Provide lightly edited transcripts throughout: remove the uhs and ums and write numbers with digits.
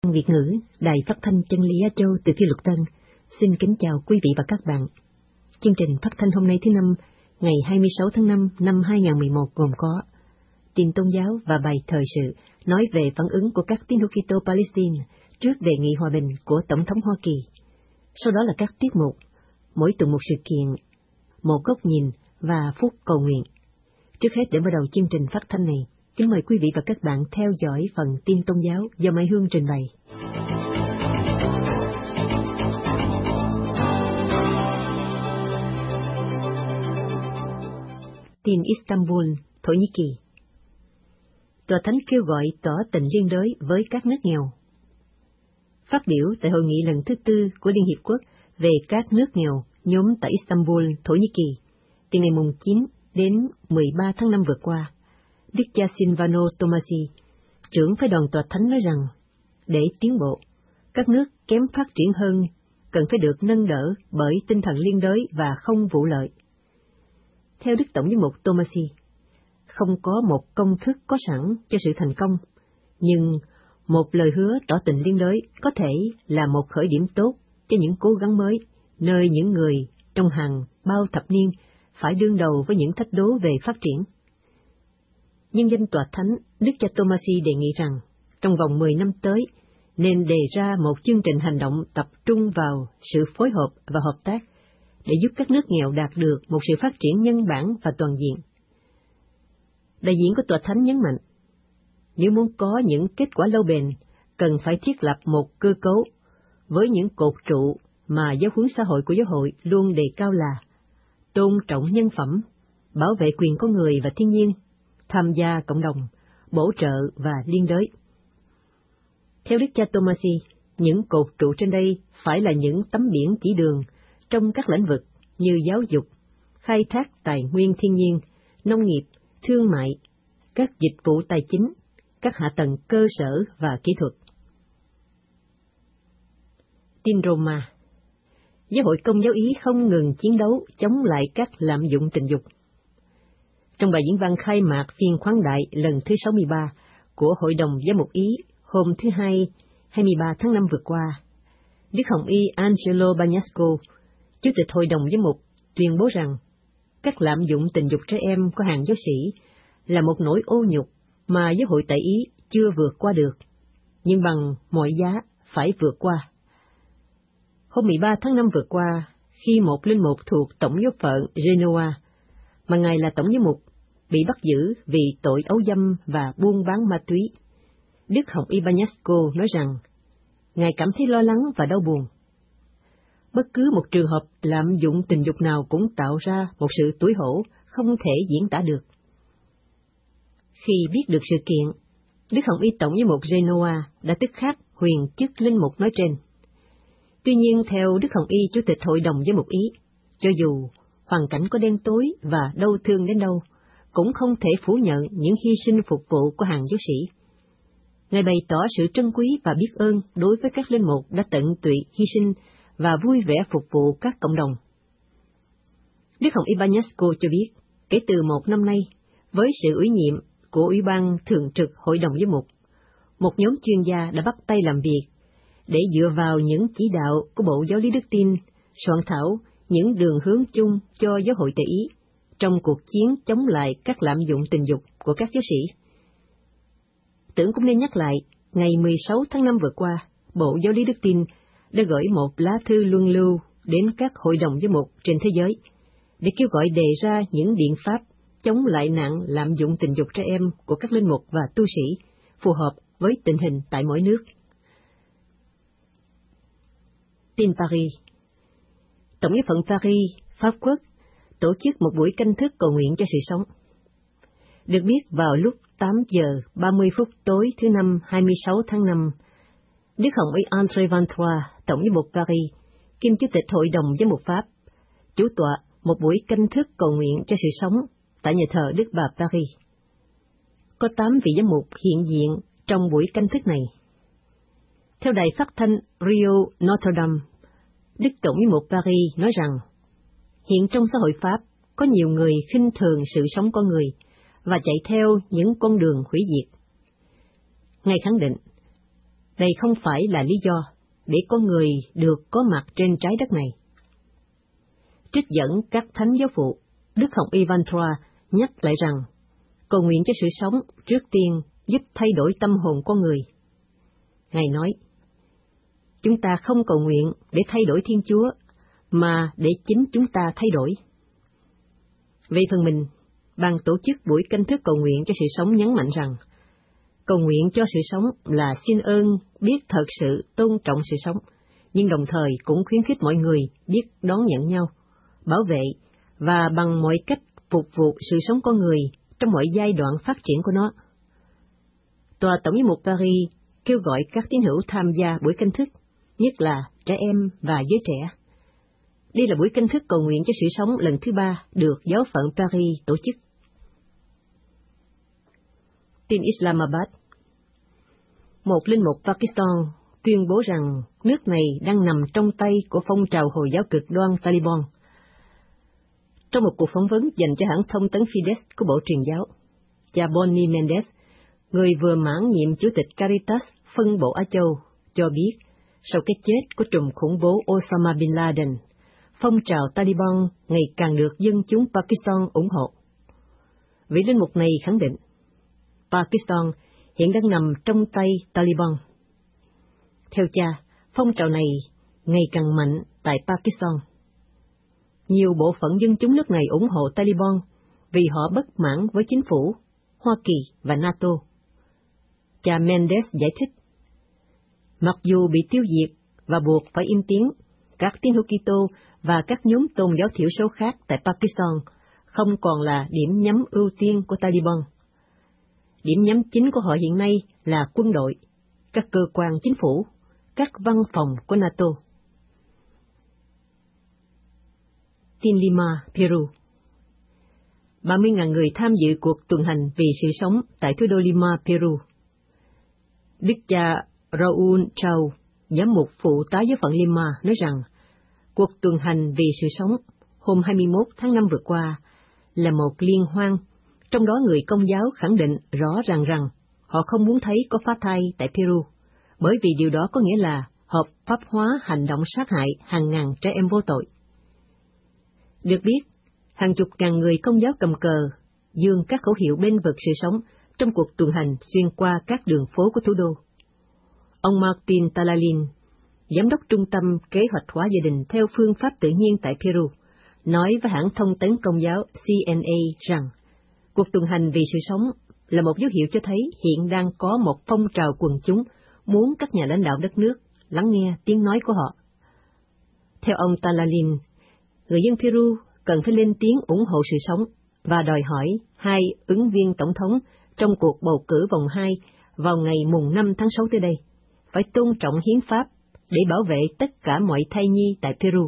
Việt ngữ, Đài Phát thanh Chân lý Á Châu từ Phi Luật Tân, xin kính chào quý vị và các bạn. Chương trình phát thanh hôm nay thứ Năm, ngày 26 tháng 5 năm 2011 gồm có tin tôn giáo và bài thời sự nói về phản ứng của các tín hữu Kitô Palestine trước đề nghị hòa bình của Tổng thống Hoa Kỳ. Sau đó là các tiết mục, mỗi tuần một sự kiện, một góc nhìn và phút cầu nguyện. Trước hết để bắt đầu chương trình phát thanh này, kính mời quý vị và các bạn theo dõi phần tin tôn giáo do Mai Hương trình bày. Tin Istanbul, Thổ Nhĩ Kỳ. Tòa Thánh kêu gọi tỏ tình liên đới với các nước nghèo. Phát biểu tại hội nghị lần thứ 4 của Liên Hiệp Quốc về các nước nghèo nhóm tại Istanbul, Thổ Nhĩ Kỳ, từ ngày 9 đến 13 tháng 5 vừa qua, Đức cha Silvano Tomasi, trưởng phái đoàn Tòa Thánh nói rằng, để tiến bộ, các nước kém phát triển hơn cần phải được nâng đỡ bởi tinh thần liên đới và không vụ lợi. Theo Đức Tổng giám mục Tomasi, không có một công thức có sẵn cho sự thành công, nhưng một lời hứa tỏ tình liên đới có thể là một khởi điểm tốt cho những cố gắng mới, nơi những người trong hàng bao thập niên phải đương đầu với những thách đố về phát triển. Nhân danh Tòa Thánh, Đức cha Tomasi đề nghị rằng, trong vòng 10 năm tới, nên đề ra một chương trình hành động tập trung vào sự phối hợp và hợp tác, để giúp các nước nghèo đạt được một sự phát triển nhân bản và toàn diện. Đại diện của Tòa Thánh nhấn mạnh, nếu muốn có những kết quả lâu bền, cần phải thiết lập một cơ cấu với những cột trụ mà giáo huấn xã hội của giáo hội luôn đề cao là tôn trọng nhân phẩm, bảo vệ quyền con người và thiên nhiên, tham gia cộng đồng, bổ trợ và liên đới. Theo Đức cha Tomasi, những cột trụ trên đây phải là những tấm biển chỉ đường trong các lĩnh vực như giáo dục, khai thác tài nguyên thiên nhiên, nông nghiệp, thương mại, các dịch vụ tài chính, các hạ tầng cơ sở và kỹ thuật. Tin Roma. Giáo hội Công giáo Ý không ngừng chiến đấu chống lại các lạm dụng tình dục. Trong bài diễn văn khai mạc phiên khoáng đại lần thứ 63 của Hội đồng Giám mục Ý hôm thứ Hai, 23 tháng 5 vừa qua, Đức Hồng Y Angelo Bagnasco, Chủ tịch Hội đồng Giám mục, tuyên bố rằng các lạm dụng tình dục trẻ em của hàng giáo sĩ là một nỗi ô nhục mà giáo hội tại Ý chưa vượt qua được, nhưng bằng mọi giá phải vượt qua. Hôm 13 tháng 5 vừa qua, khi một linh mục thuộc Tổng giáo phận Genoa, mà ngài là Tổng giám mục, bị bắt giữ vì tội ấu dâm và buôn bán ma túy, Đức Hồng Y Bagnasco nói rằng, ngài cảm thấy lo lắng và đau buồn. Bất cứ một trường hợp lạm dụng tình dục nào cũng tạo ra một sự tủi hổ không thể diễn tả được. Khi biết được sự kiện, Đức Hồng Y Tổng giám mục Genoa đã tức khắc huyền chức linh mục nói trên. Tuy nhiên, theo Đức Hồng Y Chủ tịch Hội đồng Giám mục Ý, cho dù hoàn cảnh có đen tối và đau thương đến đâu, cũng không thể phủ nhận những hy sinh phục vụ của hàng giáo sĩ. Ngài bày tỏ sự trân quý và biết ơn đối với các linh mục đã tận tụy hy sinh và vui vẻ phục vụ các cộng đồng. Đức Hồng Y Bagnasco cho biết, kể từ một năm nay, với sự ủy nhiệm của Ủy ban Thường trực Hội đồng Giám mục, một nhóm chuyên gia đã bắt tay làm việc để dựa vào những chỉ đạo của Bộ Giáo lý Đức tin soạn thảo những đường hướng chung cho giáo hội tại Ý trong cuộc chiến chống lại các lạm dụng tình dục của các giáo sĩ. Tưởng cũng nên nhắc lại, ngày 16 tháng 5 vừa qua, Bộ Giáo lý Đức tin đã gửi một lá thư luân lưu đến các hội đồng giám mục trên thế giới để kêu gọi đề ra những biện pháp chống lại nạn lạm dụng tình dục trẻ em của các linh mục và tu sĩ phù hợp với tình hình tại mỗi nước. Tin Paris. Tổng giáo phận Paris, Pháp Quốc, tổ chức một buổi canh thức cầu nguyện cho sự sống. Được biết vào lúc 8 giờ 30 phút tối thứ Năm 26 tháng 5, Đức Hồng Y André Van Troyes, Tổng giám mục Paris, kiêm Chủ tịch Hội đồng Giám mục Pháp, chủ tọa một buổi canh thức cầu nguyện cho sự sống tại nhà thờ Đức Bà Paris. Có 8 vị giám mục hiện diện trong buổi canh thức này. Theo đài phát thanh Rio Notre Dame, Đức Tổng giám mục Paris nói rằng, hiện trong xã hội Pháp có nhiều người khinh thường sự sống con người và chạy theo những con đường hủy diệt. Ngài khẳng định, Đây không phải là lý do để con người được có mặt trên trái đất này. Trích dẫn các thánh giáo phụ, Đức Hồng Ivan Troa nhắc lại rằng, cầu nguyện cho sự sống trước tiên giúp thay đổi tâm hồn con người. Ngài nói, chúng ta không cầu nguyện để thay đổi Thiên Chúa, mà để chính chúng ta thay đổi. Về phần mình, ban tổ chức buổi canh thức cầu nguyện cho sự sống nhấn mạnh rằng, cầu nguyện cho sự sống là xin ơn biết thật sự tôn trọng sự sống, nhưng đồng thời cũng khuyến khích mọi người biết đón nhận nhau, bảo vệ và bằng mọi cách phục vụ sự sống con người trong mọi giai đoạn phát triển của nó. Tòa Tổng giám mục Paris kêu gọi các tín hữu tham gia buổi canh thức, nhất là trẻ em và giới trẻ. Đây là buổi canh thức cầu nguyện cho sự sống lần thứ 3 được giáo phận Paris tổ chức. Tin Islamabad. Một linh mục Pakistan tuyên bố rằng nước này đang nằm trong tay của phong trào Hồi giáo cực đoan Taliban. Trong một cuộc phỏng vấn dành cho hãng thông tấn Fides của Bộ Truyền giáo, cha Bonnie Mendes, người vừa mãn nhiệm Chủ tịch Caritas phân bộ Á Châu, cho biết sau cái chết của trùm khủng bố Osama Bin Laden, phong trào Taliban ngày càng được dân chúng Pakistan ủng hộ. Vị linh mục này khẳng định, Pakistan hiện đang nằm trong tay Taliban. Theo cha, phong trào này ngày càng mạnh tại Pakistan. Nhiều bộ phận dân chúng nước này ủng hộ Taliban vì họ bất mãn với chính phủ, Hoa Kỳ và NATO. Cha Mendes giải thích, mặc dù bị tiêu diệt và buộc phải im tiếng, các tín hữu Kitô và các nhóm tôn giáo thiểu số khác tại Pakistan không còn là điểm nhắm ưu tiên của Taliban. Điểm nhắm chính của họ hiện nay là quân đội, các cơ quan chính phủ, các văn phòng của NATO. Tin Lima, Peru. 30.000 người tham dự cuộc tuần hành vì sự sống tại thủ đô Lima, Peru. Đức cha Raúl Chau, giám mục phụ tá giáo phận Lima, nói rằng cuộc tuần hành vì sự sống hôm 21 tháng 5 vừa qua là một liên hoan, trong đó người Công giáo khẳng định rõ ràng rằng họ không muốn thấy có phá thai tại Peru, bởi vì điều đó có nghĩa là hợp pháp hóa hành động sát hại hàng ngàn trẻ em vô tội. Được biết, hàng chục ngàn người Công giáo cầm cờ, dương các khẩu hiệu bên vực sự sống trong cuộc tuần hành xuyên qua các đường phố của thủ đô. Ông Martin Talalin, giám đốc trung tâm kế hoạch hóa gia đình theo phương pháp tự nhiên tại Peru, nói với hãng thông tấn Công giáo CNA rằng cuộc tuần hành vì sự sống là một dấu hiệu cho thấy hiện đang có một phong trào quần chúng muốn các nhà lãnh đạo đất nước lắng nghe tiếng nói của họ. Theo ông Talalin, người dân Peru cần phải lên tiếng ủng hộ sự sống và đòi hỏi hai ứng viên tổng thống trong cuộc bầu cử vòng 2 vào ngày mùng 5 tháng 6 tới đây phải tôn trọng hiến pháp để bảo vệ tất cả mọi thai nhi tại Peru.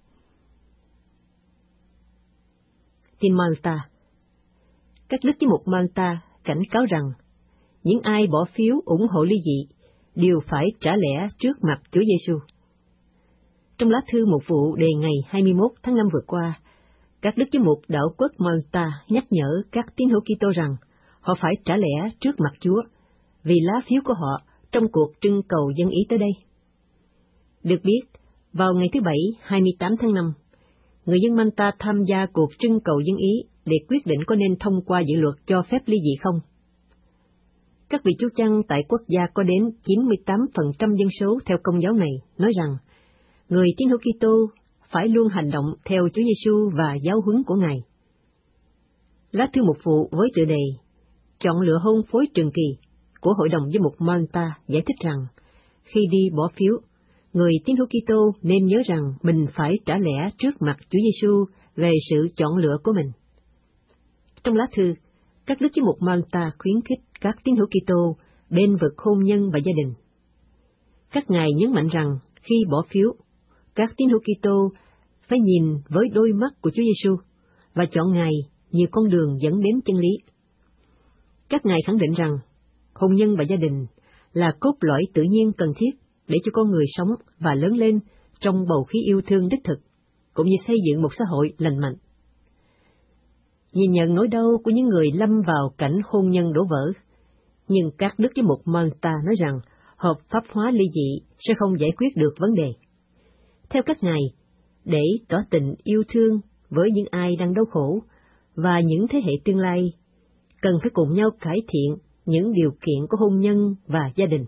Tin Malta. Các đức giám mục Malta cảnh cáo rằng những ai bỏ phiếu ủng hộ ly dị đều phải trả lẽ trước mặt Chúa Giêsu. Trong lá thư một vụ đề ngày 21 tháng 5 vừa qua, các đức giám mục đảo quốc Malta nhắc nhở các tín hữu Kitô rằng họ phải trả lẽ trước mặt Chúa vì lá phiếu của họ trong cuộc trưng cầu dân ý tới đây. Được biết, vào ngày thứ Bảy 28 tháng 5, người dân Malta tham gia cuộc trưng cầu dân ý để quyết định có nên thông qua dự luật cho phép ly dị không. Các vị chúa chăn tại quốc gia có đến 98% dân số theo Công giáo này nói rằng người tín hữu Kitô phải luôn hành động theo Chúa Giêsu và giáo huấn của Ngài. Lá thư mục vụ với tựa đề Chọn lựa hôn phối trường kỳ của Hội đồng Giám mục Malta giải thích rằng khi đi bỏ phiếu, người tín hữu Kitô nên nhớ rằng mình phải trả lẽ trước mặt Chúa Giêsu về sự chọn lựa của mình. Trong lá thư, các đức giám mục Malta khuyến khích các tín hữu Kitô bên vực hôn nhân và gia đình. Các ngài nhấn mạnh rằng khi bỏ phiếu, các tín hữu Kitô phải nhìn với đôi mắt của Chúa Giêsu và chọn Ngài như con đường dẫn đến chân lý. Các ngài khẳng định rằng hôn nhân và gia đình là cốt lõi tự nhiên cần thiết để cho con người sống và lớn lên trong bầu khí yêu thương đích thực, cũng như xây dựng một xã hội lành mạnh. Nhìn nhận nỗi đau của những người lâm vào cảnh hôn nhân đổ vỡ, nhưng các đức giám mục Malta nói rằng hợp pháp hóa ly dị sẽ không giải quyết được vấn đề. Theo các ngài, để tỏ tình yêu thương với những ai đang đau khổ và những thế hệ tương lai, cần phải cùng nhau cải thiện những điều kiện của hôn nhân và gia đình.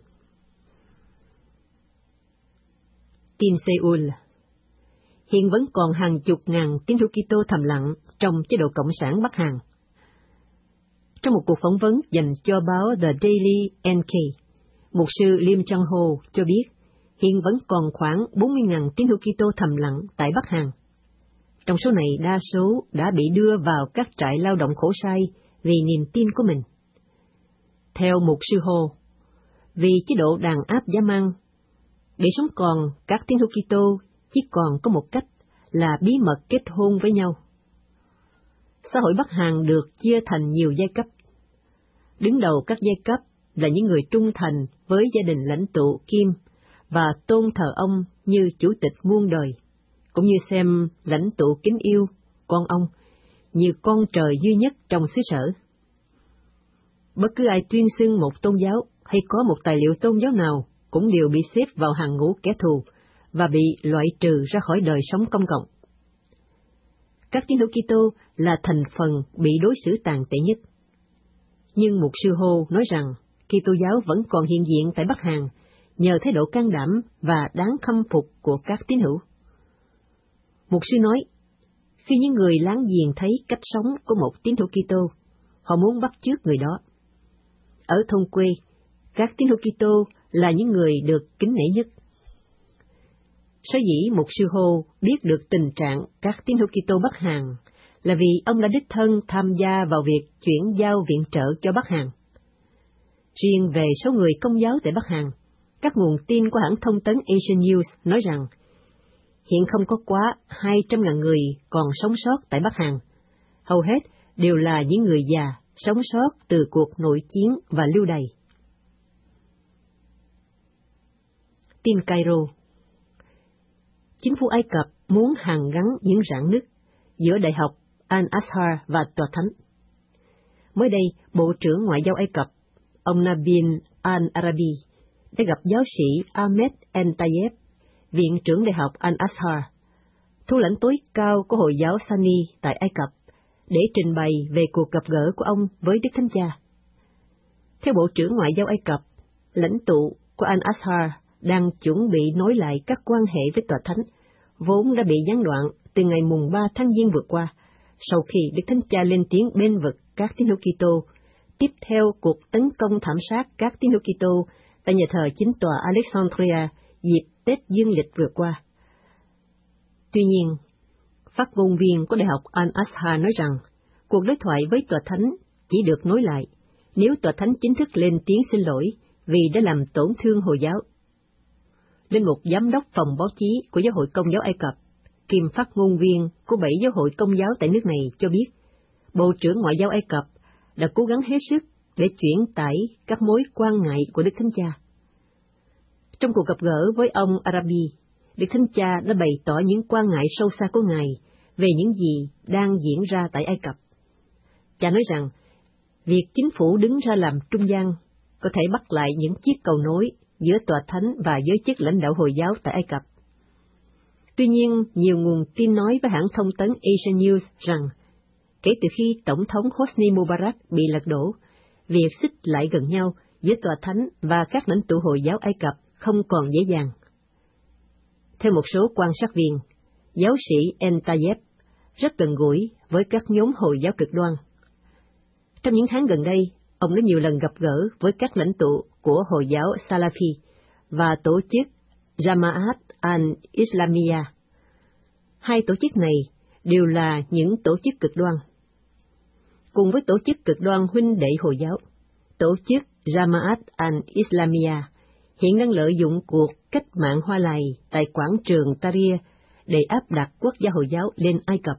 Tin Seoul. Hiện vẫn còn hàng chục ngàn tín hữu Kitô thầm lặng trong chế độ Cộng sản Bắc Hàn. Trong một cuộc phỏng vấn dành cho báo The Daily NK, mục sư Lim Chang-ho cho biết hiện vẫn còn khoảng 40.000 tín hữu Kitô thầm lặng tại Bắc Hàn. Trong số này đa số đã bị đưa vào các trại lao động khổ sai vì niềm tin của mình. Theo mục sư Ho, vì chế độ đàn áp dã man, để sống còn các tín hữu Kitô chỉ còn có một cách là bí mật kết hôn với nhau. Xã hội Bắc Hàn được chia thành nhiều giai cấp. Đứng đầu các giai cấp là những người trung thành với gia đình lãnh tụ Kim và tôn thờ ông như chủ tịch muôn đời, cũng như xem lãnh tụ kính yêu con ông như con trời duy nhất trong xứ sở. Bất cứ ai tuyên xưng một tôn giáo hay có một tài liệu tôn giáo nào cũng đều bị xếp vào hàng ngũ kẻ thù và bị loại trừ ra khỏi đời sống công cộng. Các tín hữu Kitô là thành phần bị đối xử tàn tệ nhất. Nhưng mục sư Ho nói rằng Kitô giáo vẫn còn hiện diện tại Bắc Hàn nhờ thái độ can đảm và đáng khâm phục của các tín hữu. Mục sư nói, khi những người láng giềng thấy cách sống của một tín hữu Kitô, họ muốn bắt chước người đó. Ở thôn quê, các tín hữu Kitô là những người được kính nể nhất. Sở dĩ mục sư Ho biết được tình trạng các tín hữu Kitô Bắc Hàn là vì ông đã đích thân tham gia vào việc chuyển giao viện trợ cho Bắc Hàn. Riêng về số người Công giáo tại Bắc Hàn, các nguồn tin của hãng thông tấn Asian News nói rằng hiện không có quá 200.000 người còn sống sót tại Bắc Hàn. Hầu hết đều là những người già sống sót từ cuộc nội chiến và lưu đày. Tin Cairo. Chính phủ Ai Cập muốn hàn gắn những rạn nứt giữa Đại học Al-Azhar và Tòa Thánh. Mới đây, Bộ trưởng Ngoại giao Ai Cập, ông Nabil al-Arabi, đã gặp giáo sĩ Ahmed El-Tayeb, viện trưởng Đại học Al-Azhar, thủ lãnh tối cao của Hồi giáo Sunni tại Ai Cập, để trình bày về cuộc gặp gỡ của ông với Đức Thánh Cha. Theo Bộ trưởng Ngoại giao Ai Cập, lãnh tụ của Al-Azhar đang chuẩn bị nối lại các quan hệ với Tòa Thánh, vốn đã bị gián đoạn từ ngày mùng 3 tháng Giêng vừa qua, sau khi Đức Thánh Cha lên tiếng bênh vực các tín hữu Kitô, tiếp theo cuộc tấn công thảm sát các tín hữu Kitô tại nhà thờ chính tòa Alexandria dịp Tết Dương lịch vừa qua. Tuy nhiên, phát ngôn viên của Đại học Al-Azhar nói rằng cuộc đối thoại với Tòa Thánh chỉ được nối lại nếu Tòa Thánh chính thức lên tiếng xin lỗi vì đã làm tổn thương Hồi giáo. Linh mục giám đốc phòng báo chí của Giáo hội Công giáo Ai Cập, kiêm phát ngôn viên của 7 giáo hội Công giáo tại nước này cho biết, Bộ trưởng Ngoại giao Ai Cập đã cố gắng hết sức để chuyển tải các mối quan ngại của Đức Thánh Cha. Trong cuộc gặp gỡ với ông Arabi, Đức Thánh Cha đã bày tỏ những quan ngại sâu xa của Ngài về những gì đang diễn ra tại Ai Cập. Cha nói rằng, việc chính phủ đứng ra làm trung gian có thể bắt lại những chiếc cầu nối giữa Tòa Thánh và giới chức lãnh đạo Hồi giáo tại Ai Cập. Tuy nhiên, nhiều nguồn tin nói với hãng thông tấn Asian News rằng, kể từ khi Tổng thống Hosni Mubarak bị lật đổ, việc xích lại gần nhau giữa Tòa Thánh và các lãnh tụ Hồi giáo Ai Cập không còn dễ dàng. Theo một số quan sát viên, giáo sĩ El-Tayeb rất gần gũi với các nhóm Hồi giáo cực đoan. Trong những tháng gần đây, ông đã nhiều lần gặp gỡ với các lãnh tụ của Hồi giáo Salafi và tổ chức Jamaat al-Islamiyah. Hai tổ chức này đều là những tổ chức cực đoan. Cùng với tổ chức cực đoan huynh đệ Hồi giáo, tổ chức Jamaat al-Islamiyah hiện đang lợi dụng cuộc cách mạng Hoa Lài tại quảng trường Tahrir để áp đặt quốc gia Hồi giáo lên Ai Cập.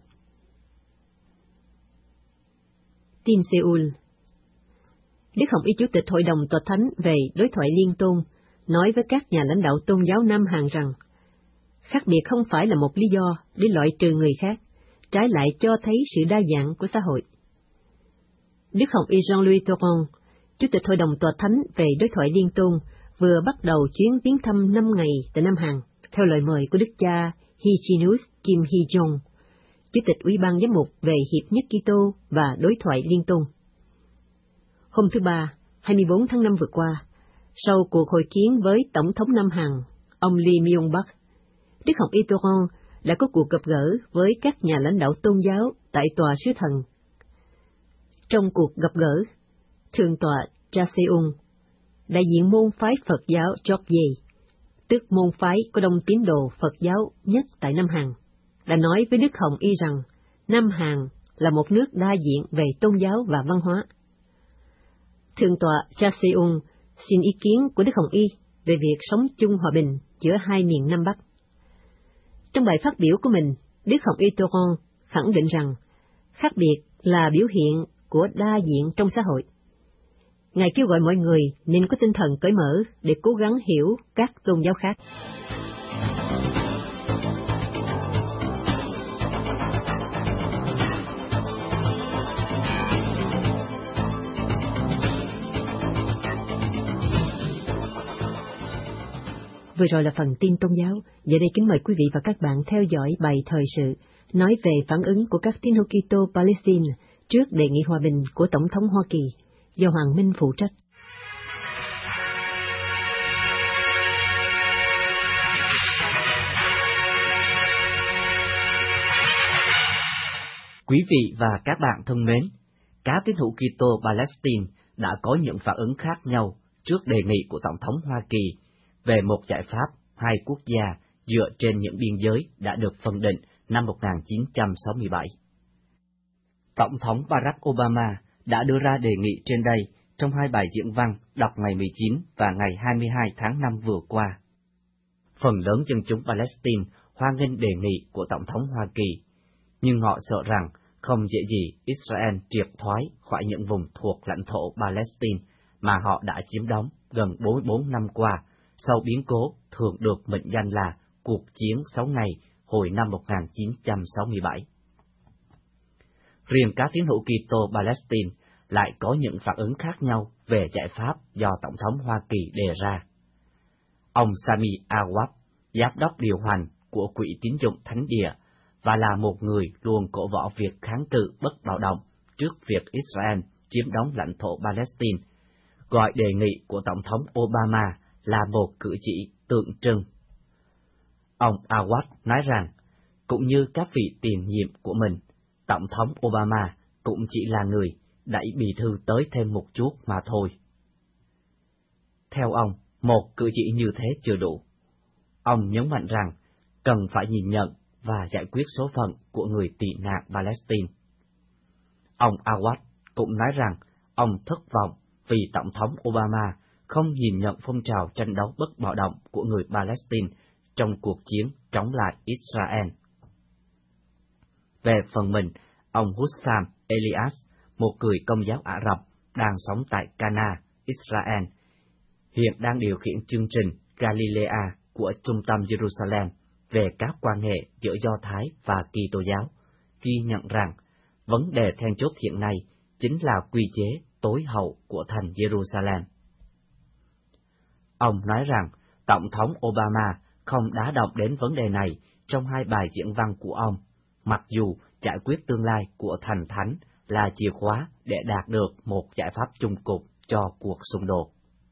Tin Seoul. Đức Hồng Y Chủ tịch Hội đồng Tòa Thánh về đối thoại liên tôn nói với các nhà lãnh đạo tôn giáo Nam Hàn rằng, khác biệt không phải là một lý do để loại trừ người khác, trái lại cho thấy sự đa dạng của xã hội. Đức Hồng Y Jean-Louis Thoron, Chủ tịch Hội đồng Tòa Thánh về đối thoại liên tôn, vừa bắt đầu chuyến viếng thăm 5 ngày tại Nam Hàn, theo lời mời của đức cha Hichinus Kim Hee-jong, Chủ tịch Ủy ban Giám mục về Hiệp nhất Kitô và Đối thoại Liên tôn. Hôm thứ Ba, 24 tháng 5 vừa qua, sau cuộc hội kiến với Tổng thống Nam Hàn, ông Lee Myung-bak, Đức Hồng Y Tô-rong đã có cuộc gặp gỡ với các nhà lãnh đạo tôn giáo tại Tòa Sứ Thần. Trong cuộc gặp gỡ, Thượng tọa Cha Seung, đại diện môn phái Phật giáo Chokye, tức môn phái có đông tín đồ Phật giáo nhất tại Nam Hàn, đã nói với Đức Hồng Y rằng Nam Hàn là một nước đa diện về tôn giáo và văn hóa. Thượng tọa Cha Seung xin ý kiến của Đức Hồng Y về việc sống chung hòa bình giữa hai miền Nam Bắc. Trong bài phát biểu của mình, Đức Hồng Y Tô-rong khẳng định rằng khác biệt là biểu hiện của đa diện trong xã hội. Ngài kêu gọi mọi người nên có tinh thần cởi mở để cố gắng hiểu các tôn giáo khác. Vừa rồi là phần tin tôn giáo. Giờ đây kính mời quý vị và các bạn theo dõi bài thời sự nói về phản ứng của các tín hữu Kitô Palestine trước đề nghị hòa bình của Tổng thống Hoa Kỳ, do Hoàng Minh phụ trách. Quý vị và các bạn thân mến, các tín hữu Kitô Palestine đã có những phản ứng khác nhau trước đề nghị của Tổng thống Hoa Kỳ về một giải pháp hai quốc gia dựa trên những biên giới đã được phân định năm 1967. Tổng thống Barack Obama đã đưa ra đề nghị trên đây trong hai bài diễn văn đọc ngày 19 và ngày 22 tháng 5 vừa qua. Phần lớn dân chúng Palestine hoan nghênh đề nghị của Tổng thống Hoa Kỳ, nhưng họ sợ rằng không dễ gì Israel triệt thoái khỏi những vùng thuộc lãnh thổ Palestine mà họ đã chiếm đóng gần 44 năm qua, sau biến cố thường được mệnh danh là Cuộc chiến 6 ngày hồi năm 1967. Riêng các tín hữu Kitô Palestine lại có những phản ứng khác nhau về giải pháp do Tổng thống Hoa Kỳ đề ra. Ông Sami Awad, giám đốc điều hành của Quỹ tín dụng Thánh địa, và là một người luôn cổ võ việc kháng cự bất bạo động trước việc Israel chiếm đóng lãnh thổ Palestine, gọi đề nghị của Tổng thống Obama là một cử chỉ tượng trưng. Ông Awad nói rằng, cũng như các vị tiền nhiệm của mình, Tổng thống Obama cũng chỉ là người đẩy bì thư tới thêm một chút mà thôi. Theo ông, một cử chỉ như thế chưa đủ. Ông nhấn mạnh rằng cần phải nhìn nhận và giải quyết số phận của người tị nạn Palestine. Ông Awad cũng nói rằng ông thất vọng vì Tổng thống Obama không nhìn nhận phong trào tranh đấu bất bạo động của người Palestine trong cuộc chiến chống lại Israel. Về phần mình, ông Hussam Elias, một người Công giáo Ả Rập đang sống tại Cana, Israel, hiện đang điều khiển chương trình Galilea của Trung tâm Jerusalem về các quan hệ giữa Do Thái và Kitô giáo, ghi nhận rằng vấn đề then chốt hiện nay chính là quy chế tối hậu của thành Jerusalem. Ông nói rằng Tổng thống Obama không đá động đến vấn đề này trong hai bài diễn văn của ông, mặc dù giải quyết tương lai của thành thánh là chìa khóa để đạt được một giải pháp chung cục cho cuộc xung đột.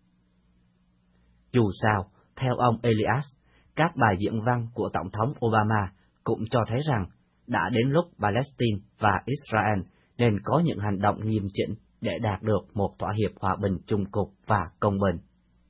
Dù sao, theo ông Elias, các bài diễn văn của Tổng thống Obama cũng cho thấy rằng đã đến lúc Palestine và Israel nên có những hành động nghiêm chỉnh để đạt được một thỏa hiệp hòa bình chung cục và công bình.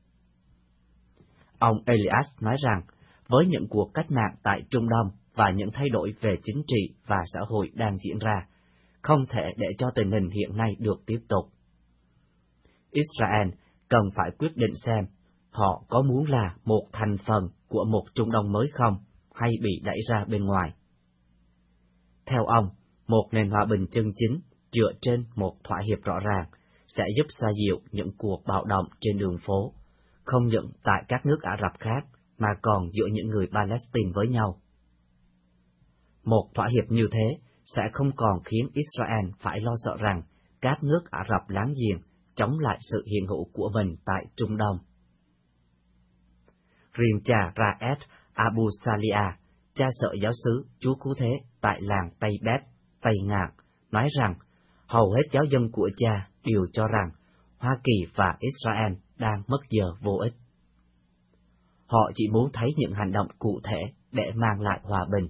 Ông Elias nói rằng, với những cuộc cách mạng tại Trung Đông và những thay đổi về chính trị và xã hội đang diễn ra, không thể để cho tình hình hiện nay được tiếp tục. Israel cần phải quyết định xem họ có muốn là một thành phần của một Trung Đông mới không, hay bị đẩy ra bên ngoài. Theo ông, một nền hòa bình chân chính dựa trên một thỏa hiệp rõ ràng sẽ giúp xoa dịu những cuộc bạo động trên đường phố, không những tại các nước Ả Rập khác, mà còn giữa những người Palestine với nhau. Một thỏa hiệp như thế sẽ không còn khiến Israel phải lo sợ rằng các nước Ả Rập láng giềng chống lại sự hiện hữu của mình tại Trung Đông. Riêng cha Raed Abu Salia, cha sở giáo xứ Chúa Cứu Thế tại làng Tây Bét, Tây Ngạn, nói rằng hầu hết giáo dân của cha đều cho rằng Hoa Kỳ và Israel đang mất giờ vô ích. Họ chỉ muốn thấy những hành động cụ thể để mang lại hòa bình.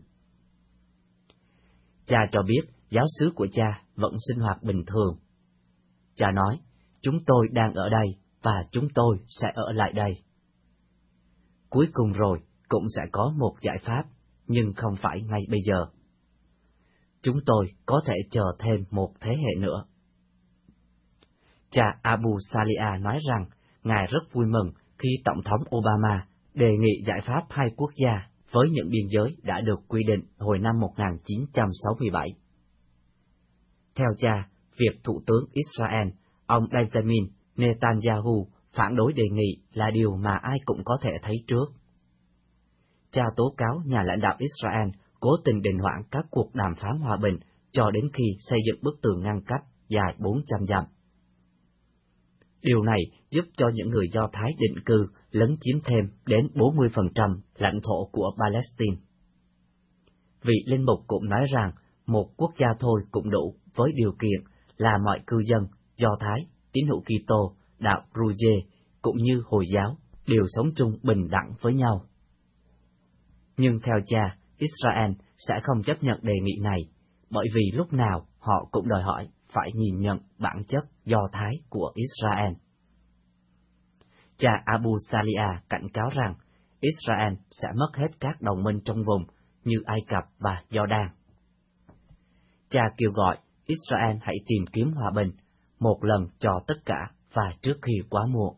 Cha cho biết giáo xứ của cha vẫn sinh hoạt bình thường. Cha nói, chúng tôi đang ở đây và chúng tôi sẽ ở lại đây. Cuối cùng rồi cũng sẽ có một giải pháp, nhưng không phải ngay bây giờ. Chúng tôi có thể chờ thêm một thế hệ nữa. Cha Abu Salia nói rằng ngài rất vui mừng khi Tổng thống Obama đề nghị giải pháp hai quốc gia với những biên giới đã được quy định hồi năm 1967. Theo cha, việc Thủ tướng Israel, ông Benjamin Netanyahu phản đối đề nghị là điều mà ai cũng có thể thấy trước. Cha tố cáo nhà lãnh đạo Israel cố tình đình hoãn các cuộc đàm phán hòa bình cho đến khi xây dựng bức tường ngăn cách dài 400 dặm. Điều này giúp cho những người Do Thái định cư lấn chiếm thêm đến 40% lãnh thổ của Palestine. Vị linh mục cũng nói rằng một quốc gia thôi cũng đủ với điều kiện là mọi cư dân Do Thái, tín hữu Kitô, đạo Druze cũng như Hồi giáo đều sống chung bình đẳng với nhau. Nhưng theo cha, Israel sẽ không chấp nhận đề nghị này, bởi vì lúc nào họ cũng đòi hỏi phải nhìn nhận bản chất Do Thái của Israel. Cha Abu Salia cảnh cáo rằng Israel sẽ mất hết các đồng minh trong vùng như Ai Cập và Jordan. Cha kêu gọi Israel hãy tìm kiếm hòa bình, một lần cho tất cả và trước khi quá muộn.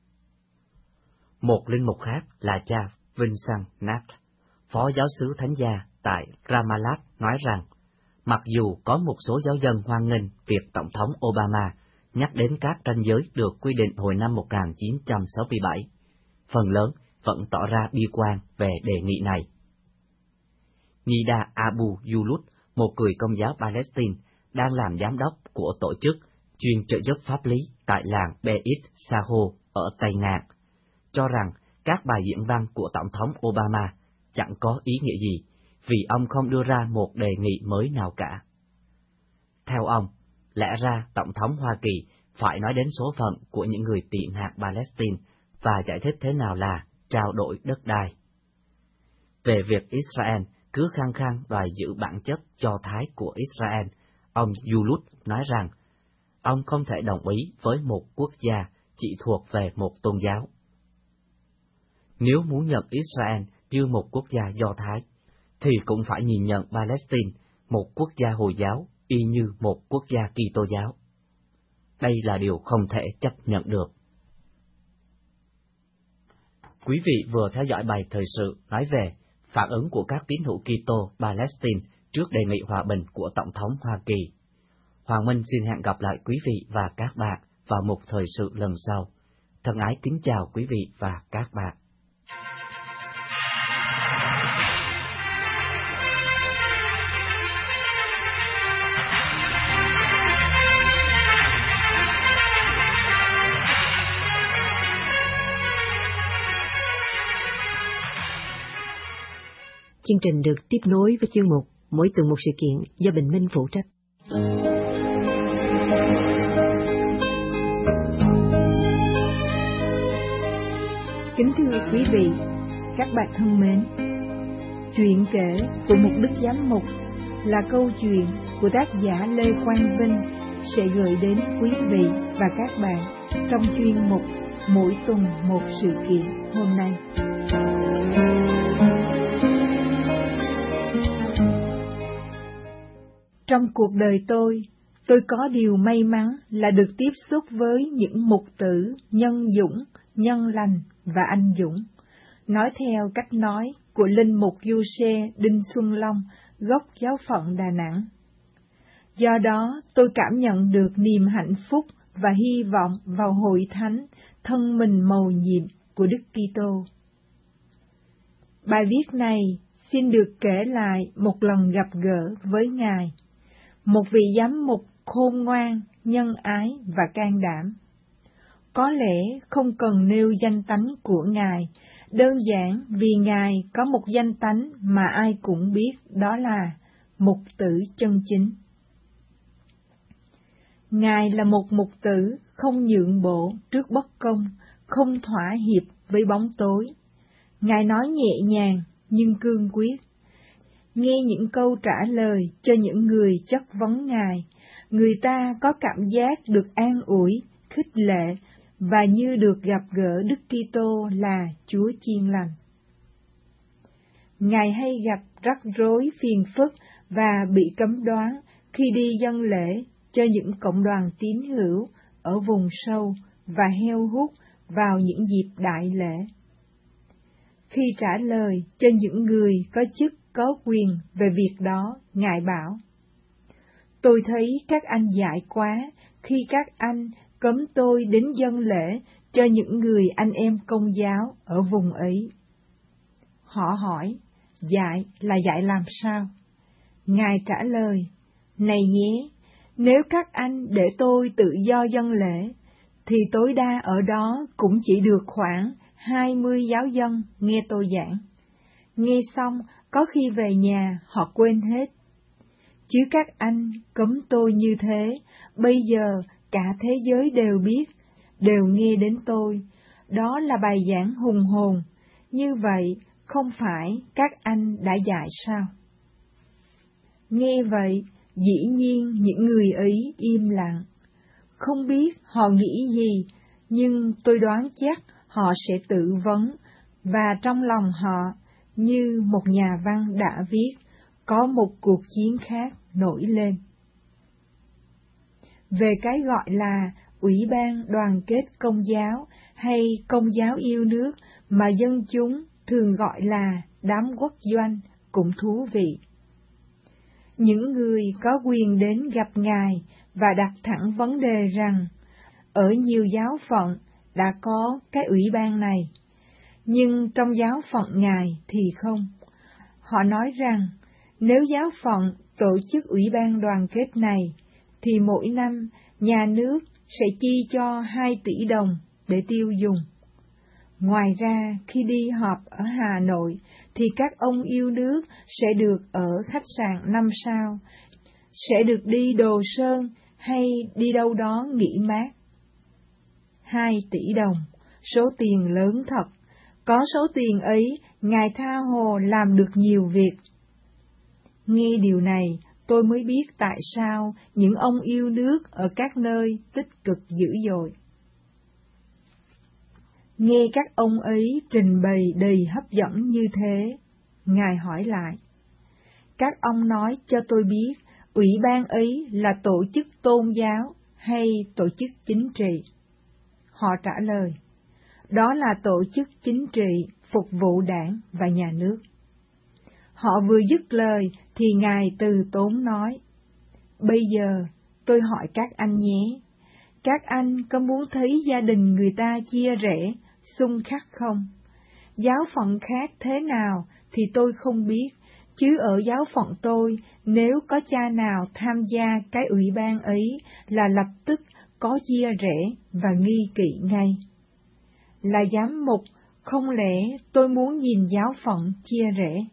Một linh mục khác là cha Vincent Nat, phó giáo xứ thánh gia tại Ramallah nói rằng, mặc dù có một số giáo dân hoan nghênh việc Tổng thống Obama nhắc đến các ranh giới được quy định hồi năm 1967, phần lớn vẫn tỏ ra bi quan về đề nghị này. Nida Abu Yulud, một người Công giáo Palestine, đang làm giám đốc của tổ chức chuyên trợ giúp pháp lý tại làng Beit Saho ở Tây Ngạn, cho rằng các bài diễn văn của Tổng thống Obama chẳng có ý nghĩa gì vì ông không đưa ra một đề nghị mới nào cả. Theo ông, lẽ ra Tổng thống Hoa Kỳ phải nói đến số phận của những người tị nạn Palestine và giải thích thế nào là trao đổi đất đai. Về việc Israel cứ khăng khăng đòi giữ bản chất Do Thái của Israel, ông Yulud nói rằng ông không thể đồng ý với một quốc gia chỉ thuộc về một tôn giáo. Nếu muốn nhận Israel như một quốc gia Do Thái, thì cũng phải nhìn nhận Palestine, một quốc gia Hồi giáo, y như một quốc gia Kitô giáo. Đây là điều không thể chấp nhận được. Quý vị vừa theo dõi bài thời sự nói về phản ứng của các tín hữu Kitô Palestine trước đề nghị hòa bình của Tổng thống Hoa Kỳ. Hoàng Minh xin hẹn gặp lại quý vị và các bạn vào một thời sự lần sau. Thân ái kính chào quý vị và các bạn. Chương trình được tiếp nối với chuyên mục Mỗi tuần một sự kiện do Bình Minh phụ trách. Kính thưa quý vị, các bạn thân mến, chuyện kể của một đức giám mục là câu chuyện của tác giả Lê Quang Vinh sẽ gửi đến quý vị và các bạn trong chuyên mục Mỗi tuần một sự kiện hôm nay. Trong cuộc đời tôi có điều may mắn là được tiếp xúc với những mục tử nhân dũng, nhân lành và anh dũng. Nói theo cách nói của linh mục Du-xe Đinh Xuân Long, gốc giáo phận Đà Nẵng. Do đó, tôi cảm nhận được niềm hạnh phúc và hy vọng vào hội thánh thân mình mầu nhiệm của Đức Kitô. Bài viết này xin được kể lại một lần gặp gỡ với Ngài, một vị giám mục khôn ngoan, nhân ái và can đảm. Có lẽ không cần nêu danh tánh của Ngài Đơn giản vì Ngài có một danh tánh mà ai cũng biết, đó là mục tử chân chính. Ngài là một mục tử không nhượng bộ trước bất công, không thỏa hiệp với bóng tối. Ngài nói nhẹ nhàng nhưng cương quyết. Nghe những câu trả lời cho những người chất vấn Ngài, người ta có cảm giác được an ủi, khích lệ và như được gặp gỡ Đức Kitô là Chúa chiên lành. Ngài hay gặp rắc rối phiền phức và bị cấm đoán khi đi dâng lễ cho những cộng đoàn tín hữu ở vùng sâu và heo hút vào những dịp đại lễ. Khi trả lời cho những người có chức có quyền về việc đó, Ngài bảo: Tôi thấy các anh dại quá khi các anh cấm tôi đến dâng lễ cho những người anh em Công giáo ở vùng ấy. Họ hỏi, dại là dại làm sao? Ngài trả lời, này nhé, nếu các anh để tôi tự do dâng lễ, thì tối đa ở đó cũng chỉ được khoảng 20 giáo dân nghe tôi giảng. Nghe xong, có khi về nhà họ quên hết. Chứ các anh cấm tôi như thế, bây giờ cả thế giới đều biết, đều nghe đến tôi. Đó là bài giảng hùng hồn, như vậy không phải các anh đã dạy sao? Nghe vậy, dĩ nhiên những người ấy im lặng. Không biết họ nghĩ gì, nhưng tôi đoán chắc họ sẽ tự vấn, và trong lòng họ, như một nhà văn đã viết, có một cuộc chiến khác nổi lên. Về cái gọi là Ủy ban Đoàn kết Công giáo hay Công giáo yêu nước mà dân chúng thường gọi là đám quốc doanh cũng thú vị. Những người có quyền đến gặp Ngài và đặt thẳng vấn đề rằng ở nhiều giáo phận đã có cái ủy ban này, nhưng trong giáo phận Ngài thì không. Họ nói rằng nếu giáo phận tổ chức ủy ban đoàn kết này, thì mỗi năm nhà nước sẽ chi cho 2 tỷ đồng để tiêu dùng. Ngoài ra, khi đi họp ở Hà Nội, thì các ông yêu nước sẽ được ở khách sạn 5 sao, sẽ được đi Đồ Sơn hay đi đâu đó nghỉ mát. 2 tỷ đồng, số tiền lớn thật. Có số tiền ấy, Ngài tha hồ làm được nhiều việc. Nghe điều này, tôi mới biết tại sao những ông yêu nước ở các nơi tích cực dữ dội. Nghe các ông ấy trình bày đầy hấp dẫn như thế, Ngài hỏi lại: các ông nói cho tôi biết, ủy ban ấy là tổ chức tôn giáo hay tổ chức chính trị? Họ trả lời: đó là tổ chức chính trị phục vụ đảng và nhà nước. Họ vừa dứt lời thì Ngài từ tốn nói: bây giờ tôi hỏi các anh nhé, các anh có muốn thấy gia đình người ta chia rẽ, xung khắc không? Giáo phận khác thế nào thì tôi không biết, chứ ở giáo phận tôi, nếu có cha nào tham gia cái ủy ban ấy là lập tức có chia rẽ và nghi kỵ ngay. Là giám mục, không lẽ tôi muốn nhìn giáo phận chia rẽ?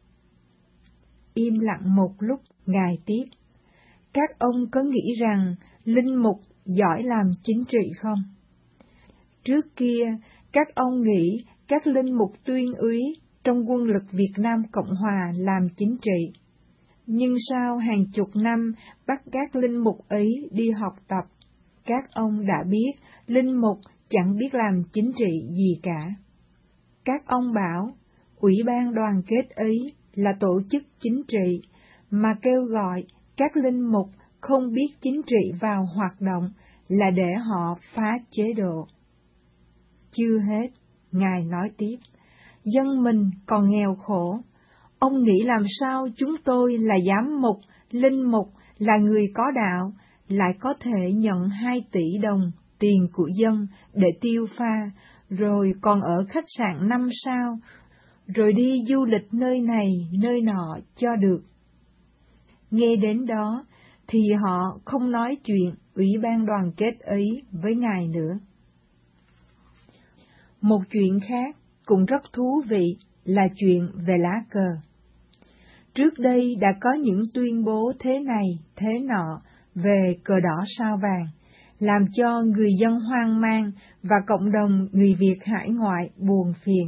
Im lặng một lúc, Ngài tiếp: các ông có nghĩ rằng linh mục giỏi làm chính trị không? Trước kia, các ông nghĩ các linh mục tuyên úy trong quân lực Việt Nam Cộng Hòa làm chính trị. Nhưng sau hàng chục năm bắt các linh mục ấy đi học tập, các ông đã biết linh mục chẳng biết làm chính trị gì cả. Các ông bảo ủy ban đoàn kết ấy là tổ chức chính trị, mà kêu gọi các linh mục không biết chính trị vào hoạt động là để họ phá chế độ. Chưa hết, Ngài nói tiếp: dân mình còn nghèo khổ. Ông nghĩ làm sao chúng tôi là giám mục, linh mục, là người có đạo, lại có thể nhận 2 tỷ đồng tiền của dân để tiêu pha, rồi còn ở khách sạn 5 sao, rồi đi du lịch nơi này, nơi nọ cho được. Nghe đến đó, thì họ không nói chuyện ủy ban đoàn kết ấy với Ngài nữa. Một chuyện khác, cũng rất thú vị là chuyện về lá cờ. Trước đây đã có những tuyên bố thế này, thế nọ về cờ đỏ sao vàng, làm cho người dân hoang mang và cộng đồng người Việt hải ngoại buồn phiền.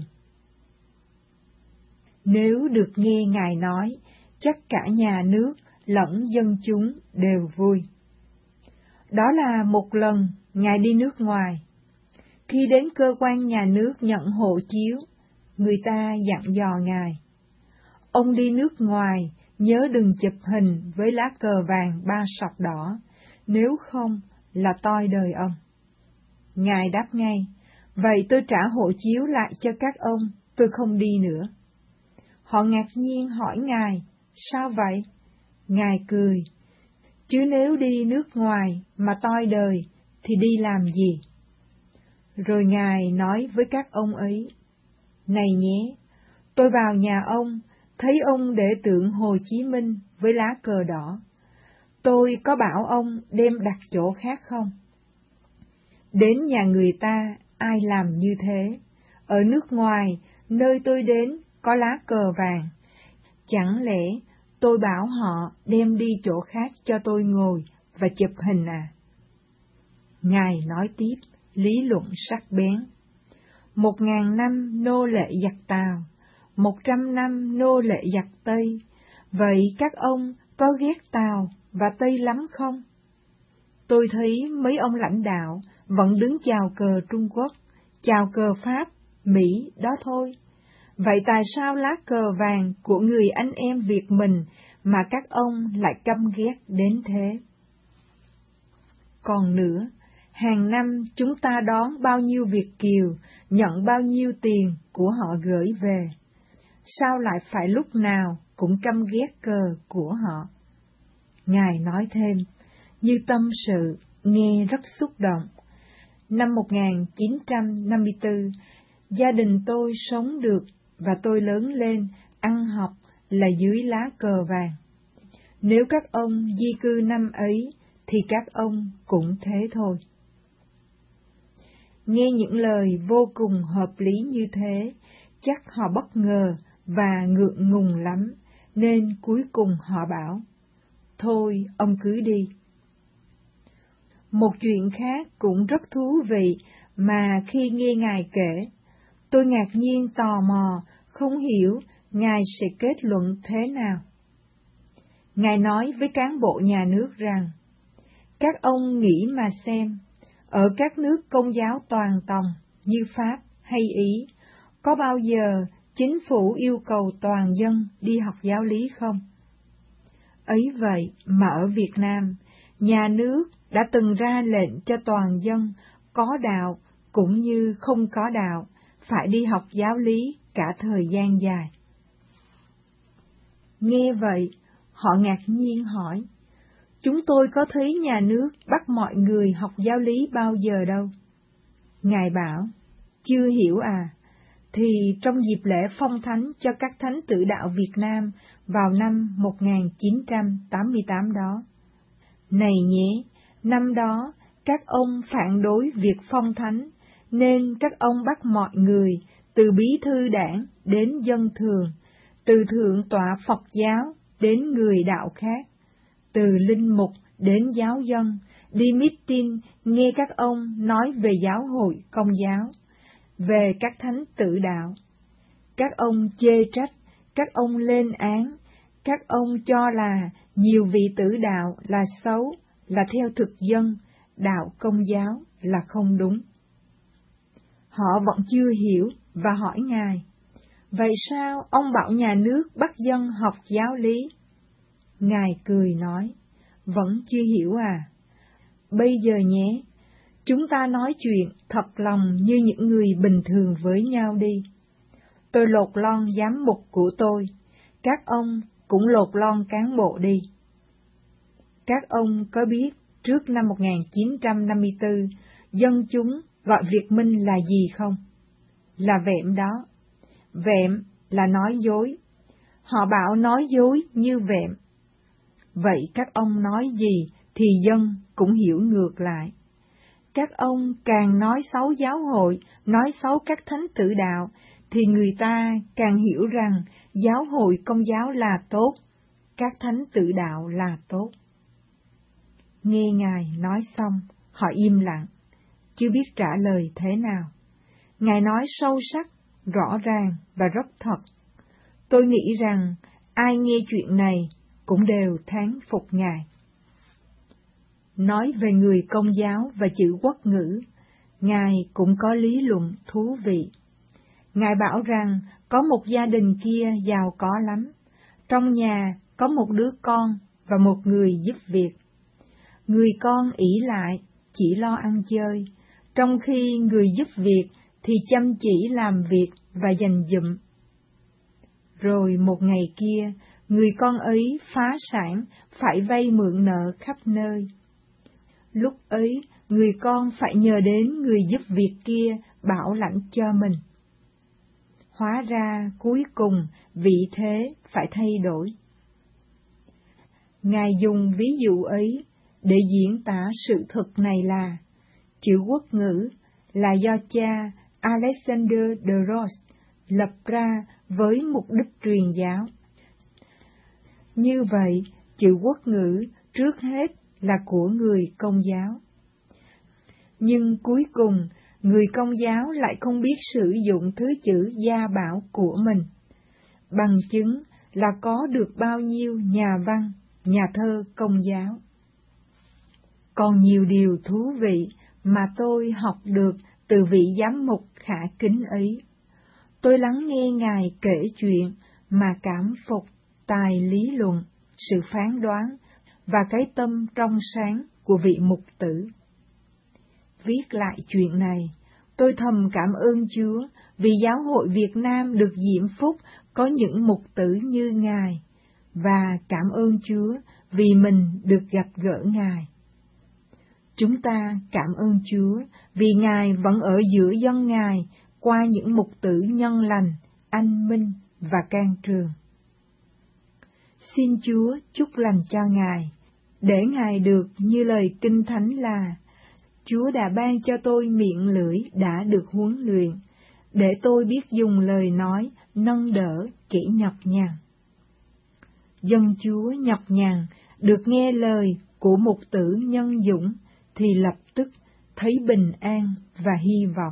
Nếu được nghe Ngài nói, chắc cả nhà nước lẫn dân chúng đều vui. Đó là một lần Ngài đi nước ngoài. Khi đến cơ quan nhà nước nhận hộ chiếu, người ta dặn dò Ngài: ông đi nước ngoài, nhớ đừng chụp hình với lá cờ vàng 3 sọc đỏ, nếu không là toi đời ông. Ngài đáp ngay: vậy tôi trả hộ chiếu lại cho các ông, tôi không đi nữa. Họ ngạc nhiên hỏi Ngài: sao vậy? Ngài cười: chứ nếu đi nước ngoài mà toi đời thì đi làm gì? Rồi Ngài nói với các ông ấy: này nhé, tôi vào nhà ông, thấy ông để tượng Hồ Chí Minh với lá cờ đỏ. Tôi có bảo ông đem đặt chỗ khác không? Đến nhà người ta, ai làm như thế? Ở nước ngoài, nơi tôi đến, có lá cờ vàng. Chẳng lẽ tôi bảo họ đem đi chỗ khác cho tôi ngồi và chụp hình à? Ngài nói tiếp, lý luận sắc bén: 1000 năm nô lệ giặc Tàu, 100 năm nô lệ giặc Tây, vậy các ông có ghét Tàu và Tây lắm không? Tôi thấy mấy ông lãnh đạo vẫn đứng chào cờ Trung Quốc, chào cờ Pháp, Mỹ đó thôi. Vậy tại sao lá cờ vàng của người anh em Việt mình mà các ông lại căm ghét đến thế? Còn nữa, hàng năm chúng ta đón bao nhiêu Việt kiều, nhận bao nhiêu tiền của họ gửi về. Sao lại phải lúc nào cũng căm ghét cờ của họ? Ngài nói thêm, như tâm sự, nghe rất xúc động. Năm 1954, gia đình tôi sống được và tôi lớn lên, ăn học là dưới lá cờ vàng. Nếu các ông di cư năm ấy, thì các ông cũng thế thôi. Nghe những lời vô cùng hợp lý như thế, chắc họ bất ngờ và ngượng ngùng lắm, nên cuối cùng họ bảo: thôi, ông cứ đi. Một chuyện khác cũng rất thú vị mà khi nghe Ngài kể, tôi ngạc nhiên tò mò, không hiểu Ngài sẽ kết luận thế nào. Ngài nói với cán bộ nhà nước rằng: các ông nghĩ mà xem, ở các nước Công giáo toàn tòng như Pháp hay Ý, có bao giờ chính phủ yêu cầu toàn dân đi học giáo lý không? Ấy vậy mà ở Việt Nam, nhà nước đã từng ra lệnh cho toàn dân có đạo cũng như không có đạo phải đi học giáo lý cả thời gian dài. Nghe vậy, họ ngạc nhiên hỏi: chúng tôi có thấy nhà nước bắt mọi người học giáo lý bao giờ đâu? Ngài bảo: chưa hiểu à? Thì trong dịp lễ phong thánh cho các thánh tử đạo Việt Nam vào năm 1988 đó. Này nhé, năm đó các ông phản đối việc phong thánh, nên các ông bắt mọi người, từ bí thư đảng đến dân thường, từ thượng tọa Phật giáo đến người đạo khác, từ linh mục đến giáo dân, đi meeting nghe các ông nói về giáo hội Công giáo, về các thánh tự đạo. Các ông chê trách, các ông lên án, các ông cho là nhiều vị tử đạo là xấu, là theo thực dân, đạo Công giáo là không đúng. Họ vẫn chưa hiểu và hỏi Ngài: vậy sao ông bảo nhà nước bắt dân học giáo lý? Ngài cười nói: vẫn chưa hiểu à? Bây giờ nhé, chúng ta nói chuyện thật lòng như những người bình thường với nhau đi. Tôi lột lon giám mục của tôi, các ông cũng lột lon cán bộ đi. Các ông có biết trước năm 1954, dân chúng gọi Việt Minh là gì không? Là vẹm đó. Vẹm là nói dối. Họ bảo nói dối như vẹm. Vậy các ông nói gì thì dân cũng hiểu ngược lại. Các ông càng nói xấu giáo hội, nói xấu các thánh tử đạo, thì người ta càng hiểu rằng giáo hội Công giáo là tốt, các thánh tự đạo là tốt. Nghe Ngài nói xong, họ im lặng, chưa biết trả lời thế nào. Ngài nói sâu sắc, rõ ràng và rất thật. Tôi nghĩ rằng ai nghe chuyện này cũng đều thán phục Ngài. Nói về người Công giáo và chữ quốc ngữ, Ngài cũng có lý luận thú vị. Ngài bảo rằng có một gia đình kia giàu có lắm, trong nhà có một đứa con và một người giúp việc. Người con ỷ lại, chỉ lo ăn chơi, trong khi người giúp việc thì chăm chỉ làm việc và dành dụm. Rồi một ngày kia, người con ấy phá sản, phải vay mượn nợ khắp nơi. Lúc ấy, người con phải nhờ đến người giúp việc kia bảo lãnh cho mình. Hóa ra cuối cùng vị thế phải thay đổi. Ngài dùng ví dụ ấy để diễn tả sự thật này là chữ quốc ngữ là do cha Alexander de Ros lập ra với mục đích truyền giáo. Như vậy, chữ quốc ngữ trước hết là của người Công giáo. Nhưng cuối cùng, người Công giáo lại không biết sử dụng thứ chữ gia bảo của mình. Bằng chứng là có được bao nhiêu nhà văn, nhà thơ Công giáo. Còn nhiều điều thú vị mà tôi học được từ vị giám mục khả kính ấy. Tôi lắng nghe Ngài kể chuyện mà cảm phục tài lý luận, sự phán đoán và cái tâm trong sáng của vị mục tử. Viết lại chuyện này, tôi thầm cảm ơn Chúa vì giáo hội Việt Nam được diễm phúc có những mục tử như Ngài, và cảm ơn Chúa vì mình được gặp gỡ Ngài. Chúng ta cảm ơn Chúa vì Ngài vẫn ở giữa dân Ngài qua những mục tử nhân lành, anh minh và can trường. Xin Chúa chúc lành cho Ngài, để Ngài được như lời Kinh Thánh là: Chúa đã ban cho tôi miệng lưỡi đã được huấn luyện, để tôi biết dùng lời nói nâng đỡ kẻ nhọc nhằn. Dân Chúa nhọc nhằn được nghe lời của mục tử nhân dũng thì lập tức thấy bình an và hy vọng.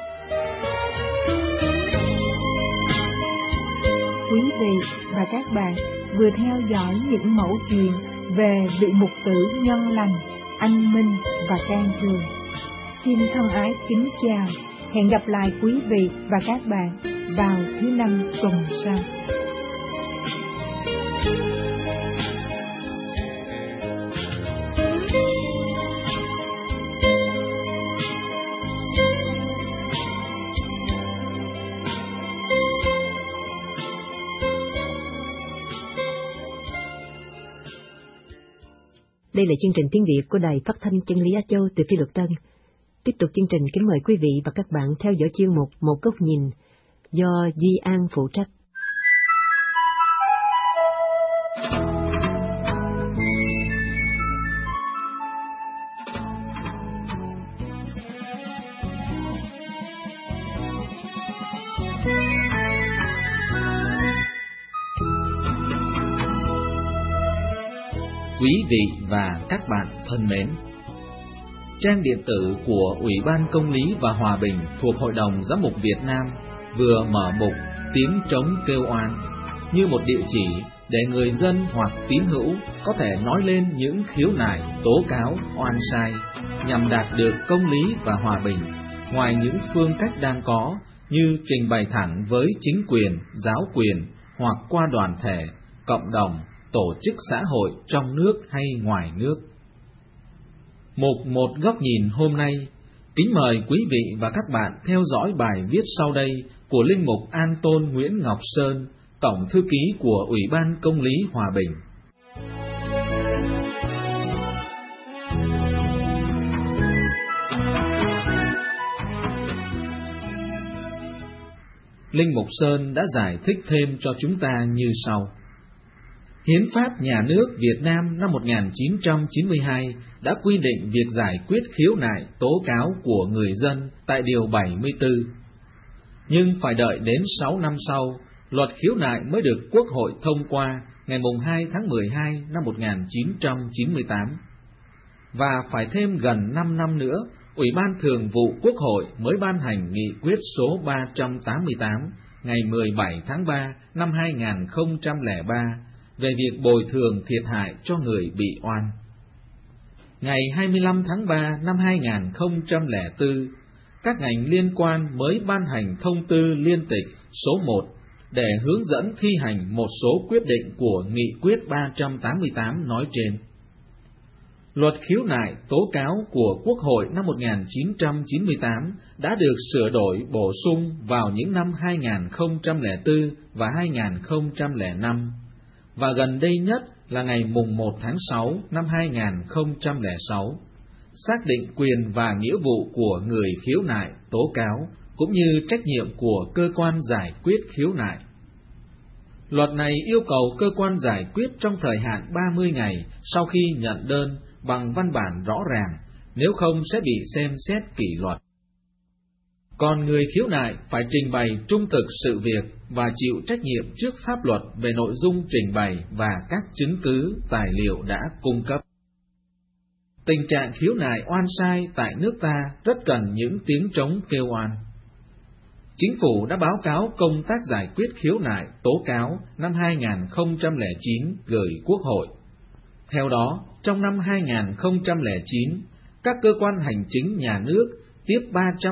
Quý vị và các bạn vừa theo dõi những mẫu chuyện về vị mục tử nhân lành, anh minh và can trường. Xin thân ái kính chào, hẹn gặp lại quý vị và các bạn vào thứ Năm tuần sau. Đây là chương trình tiếng Việt của Đài Phát thanh Chân lý Á Châu từ Phi Luật Tân. Tiếp tục chương trình, kính mời quý vị và các bạn theo dõi chuyên mục Một Góc Nhìn do Duy An phụ trách. Quý vị và các bạn thân mến, trang điện tử của Ủy ban Công lý và Hòa bình thuộc Hội đồng Giám mục Việt Nam vừa mở mục Tiếng trống kêu oan như một địa chỉ để người dân hoặc tín hữu có thể nói lên những khiếu nại, tố cáo, oan sai nhằm đạt được công lý và hòa bình, ngoài những phương cách đang có như trình bày thẳng với chính quyền, giáo quyền hoặc qua đoàn thể, cộng đồng, tổ chức xã hội trong nước hay ngoài nước. Mục Một Góc Nhìn hôm nay kính mời quý vị và các bạn theo dõi bài viết sau đây của Linh mục An Tôn Nguyễn Ngọc Sơn, Tổng thư ký của Ủy ban Công lý Hòa bình. Linh mục Sơn đã giải thích thêm cho chúng ta như sau. Hiến pháp Nhà nước Việt Nam năm 1992 đã quy định việc giải quyết khiếu nại, tố cáo của người dân tại Điều 74. Nhưng phải đợi đến 6 năm sau, luật khiếu nại mới được Quốc hội thông qua ngày 2 tháng 12 năm 1998. Và phải thêm gần 5 năm nữa, Ủy ban Thường vụ Quốc hội mới ban hành nghị quyết số 388 ngày 17 tháng 3 năm 2003 về việc bồi thường thiệt hại cho người bị oan. Ngày 25 tháng 3 năm 2004, các ngành liên quan mới ban hành thông tư liên tịch số 1 để hướng dẫn thi hành một số quyết định của nghị quyết 388 nói trên. Luật khiếu nại tố cáo của Quốc hội năm 1998 đã được sửa đổi bổ sung vào những năm 2004 và 2005, và gần đây nhất là ngày 1 tháng 6 năm 2006, xác định quyền và nghĩa vụ của người khiếu nại tố cáo, cũng như trách nhiệm của cơ quan giải quyết khiếu nại. Luật này yêu cầu cơ quan giải quyết trong thời hạn 30 ngày sau khi nhận đơn bằng văn bản rõ ràng, nếu không sẽ bị xem xét kỷ luật. Còn người khiếu nại phải trình bày trung thực sự việc và chịu trách nhiệm trước pháp luật về nội dung trình bày và các chứng cứ, tài liệu đã cung cấp. Tình trạng khiếu nại oan sai tại nước ta rất cần những tiếng trống kêu oan. Chính phủ đã báo cáo công tác giải quyết khiếu nại tố cáo năm 2009 gửi Quốc hội. Theo đó, trong năm 2009, các cơ quan hành chính nhà nước tiếp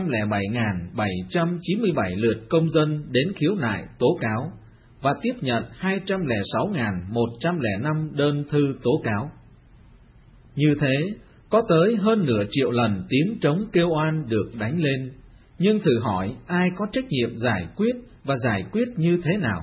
307.797 lượt công dân đến khiếu nại tố cáo và tiếp nhận 206.105 đơn thư tố cáo. Như thế, có tới hơn nửa triệu lần tiếng trống kêu oan được đánh lên, nhưng thử hỏi ai có trách nhiệm giải quyết và giải quyết như thế nào?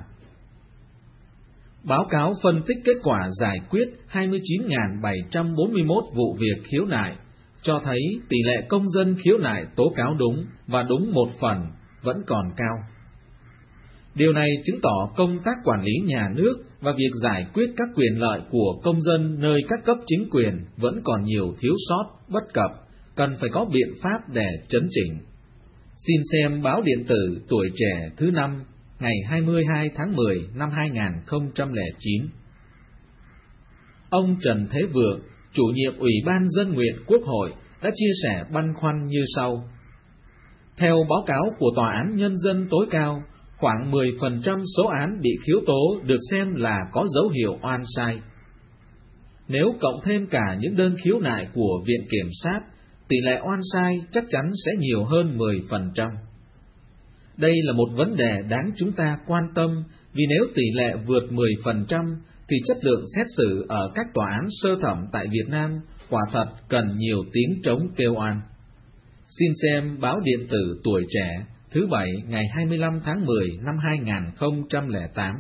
Báo cáo phân tích kết quả giải quyết 29.741 vụ việc khiếu nại cho thấy tỷ lệ công dân khiếu nại tố cáo đúng và đúng một phần vẫn còn cao. Điều này chứng tỏ công tác quản lý nhà nước và việc giải quyết các quyền lợi của công dân nơi các cấp chính quyền vẫn còn nhiều thiếu sót, bất cập, cần phải có biện pháp để chấn chỉnh. Xin xem báo điện tử Tuổi Trẻ thứ 5 ngày 22 tháng 10 năm 2009. Ông Trần Thế Vượng, chủ nhiệm Ủy ban Dân nguyện Quốc hội, đã chia sẻ băn khoăn như sau. Theo báo cáo của Tòa án Nhân dân tối cao, khoảng 10% số án bị khiếu tố được xem là có dấu hiệu oan sai. Nếu cộng thêm cả những đơn khiếu nại của Viện Kiểm sát, tỷ lệ oan sai chắc chắn sẽ nhiều hơn 10%. Đây là một vấn đề đáng chúng ta quan tâm, vì nếu tỷ lệ vượt 10% thì chất lượng xét xử ở các tòa án sơ thẩm tại Việt Nam quả thật cần nhiều tiếng trống kêu oan. Xin xem báo điện tử Tuổi Trẻ thứ 7 ngày 25 tháng 10 năm 2008.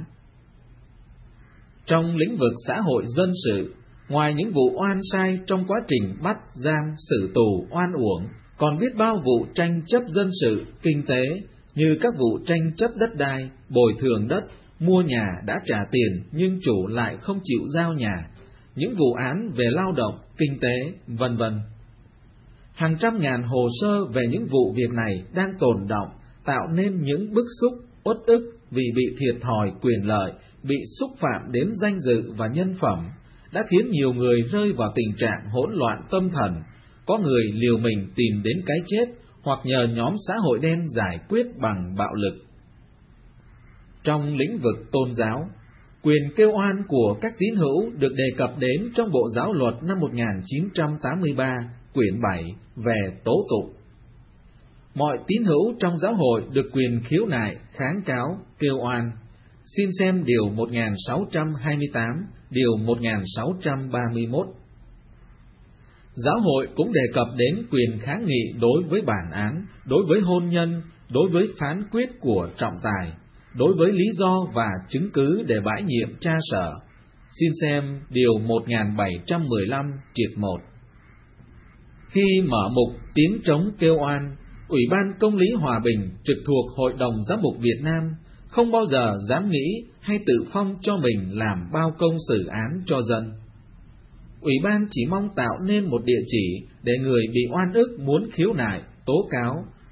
Trong lĩnh vực xã hội dân sự, ngoài những vụ oan sai trong quá trình bắt, giam, xử tù, oan uổng, còn biết bao vụ tranh chấp dân sự, kinh tế, như các vụ tranh chấp đất đai, bồi thường đất, mua nhà đã trả tiền nhưng chủ lại không chịu giao nhà, những vụ án về lao động, kinh tế, vân vân. Hàng trăm ngàn hồ sơ về những vụ việc này đang tồn đọng, tạo nên những bức xúc, uất ức vì bị thiệt thòi quyền lợi, bị xúc phạm đến danh dự và nhân phẩm, đã khiến nhiều người rơi vào tình trạng hỗn loạn tâm thần, có người liều mình tìm đến cái chết hoặc nhờ nhóm xã hội đen giải quyết bằng bạo lực. Trong lĩnh vực tôn giáo, quyền kêu oan của các tín hữu được đề cập đến trong Bộ Giáo luật năm 1983, quyển 7 về tố tụng. Mọi tín hữu trong giáo hội được quyền khiếu nại, kháng cáo, kêu oan. Xin xem điều 1628, điều 1631. Giáo hội cũng đề cập đến quyền kháng nghị đối với bản án, đối với hôn nhân, đối với phán quyết của trọng tài, đối với lý do và chứng cứ để bãi nhiệm cha sở. Xin xem điều 1715 triệt 1. Khi mở mục tiếng trống kêu oan, Ủy ban Công lý Hòa bình trực thuộc Hội đồng Giám mục Việt Nam không bao giờ dám nghĩ hay tự phong cho mình làm bao công xử án cho dân. Ủy ban chỉ mong tạo nên một địa chỉ để người bị oan ức muốn khiếu nại, tố cáo,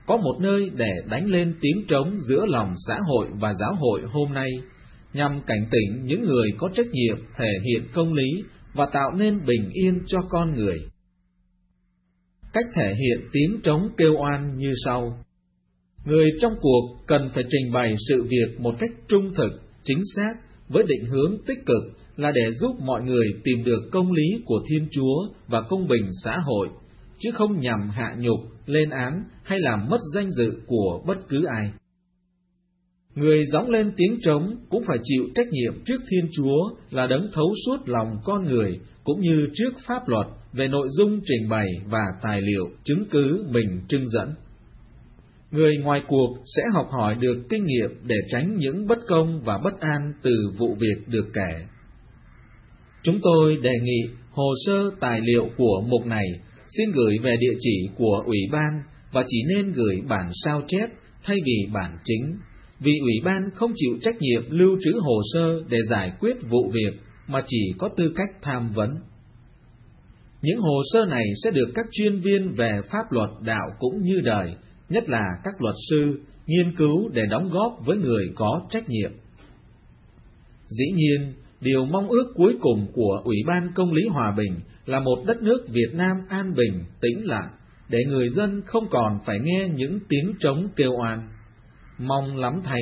có một nơi để đánh lên tiếng trống giữa lòng xã hội và giáo hội hôm nay, nhằm cảnh tỉnh những người có trách nhiệm thể hiện công lý và tạo nên bình yên cho con người. Cách thể hiện tiếng trống kêu oan như sau. Người trong cuộc cần phải trình bày sự việc một cách trung thực, chính xác, với định hướng tích cực là để giúp mọi người tìm được công lý của Thiên Chúa và công bình xã hội, chứ không nhằm hạ nhục, lên án hay làm mất danh dự của bất cứ ai. Người gióng lên tiếng trống cũng phải chịu trách nhiệm trước Thiên Chúa là đấng thấu suốt lòng con người, cũng như trước pháp luật về nội dung trình bày và tài liệu chứng cứ mình trưng dẫn. Người ngoài cuộc sẽ học hỏi được kinh nghiệm để tránh những bất công và bất an từ vụ việc được kể. Chúng tôi đề nghị hồ sơ tài liệu của mục này xin gửi về địa chỉ của Ủy ban và chỉ nên gửi bản sao chép thay vì bản chính, vì Ủy ban không chịu trách nhiệm lưu trữ hồ sơ để giải quyết vụ việc mà chỉ có tư cách tham vấn. Những hồ sơ này sẽ được các chuyên viên về pháp luật đạo cũng như đời, nhất là các luật sư, nghiên cứu để đóng góp với người có trách nhiệm. Dĩ nhiên, điều mong ước cuối cùng của Ủy ban Công lý Hòa bình là một đất nước Việt Nam an bình, tĩnh lặng, để người dân không còn phải nghe những tiếng trống kêu oan. Mong lắm thay.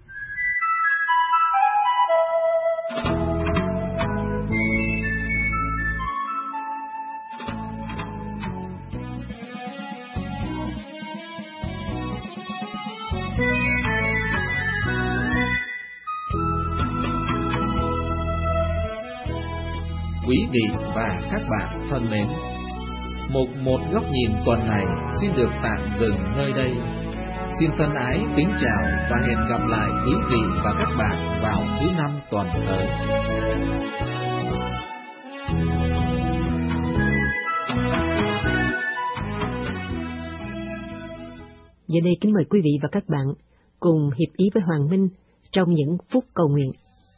Quý vị và các bạn thân mến, mục Một Góc Nhìn tuần này xin được tạm dừng nơi đây. Xin thân ái kính chào và hẹn gặp lại quý vị và các bạn vào thứ Năm tuần tới. Giờ đây kính mời quý vị và các bạn cùng hiệp ý với Hoàng Minh trong những phút cầu nguyện.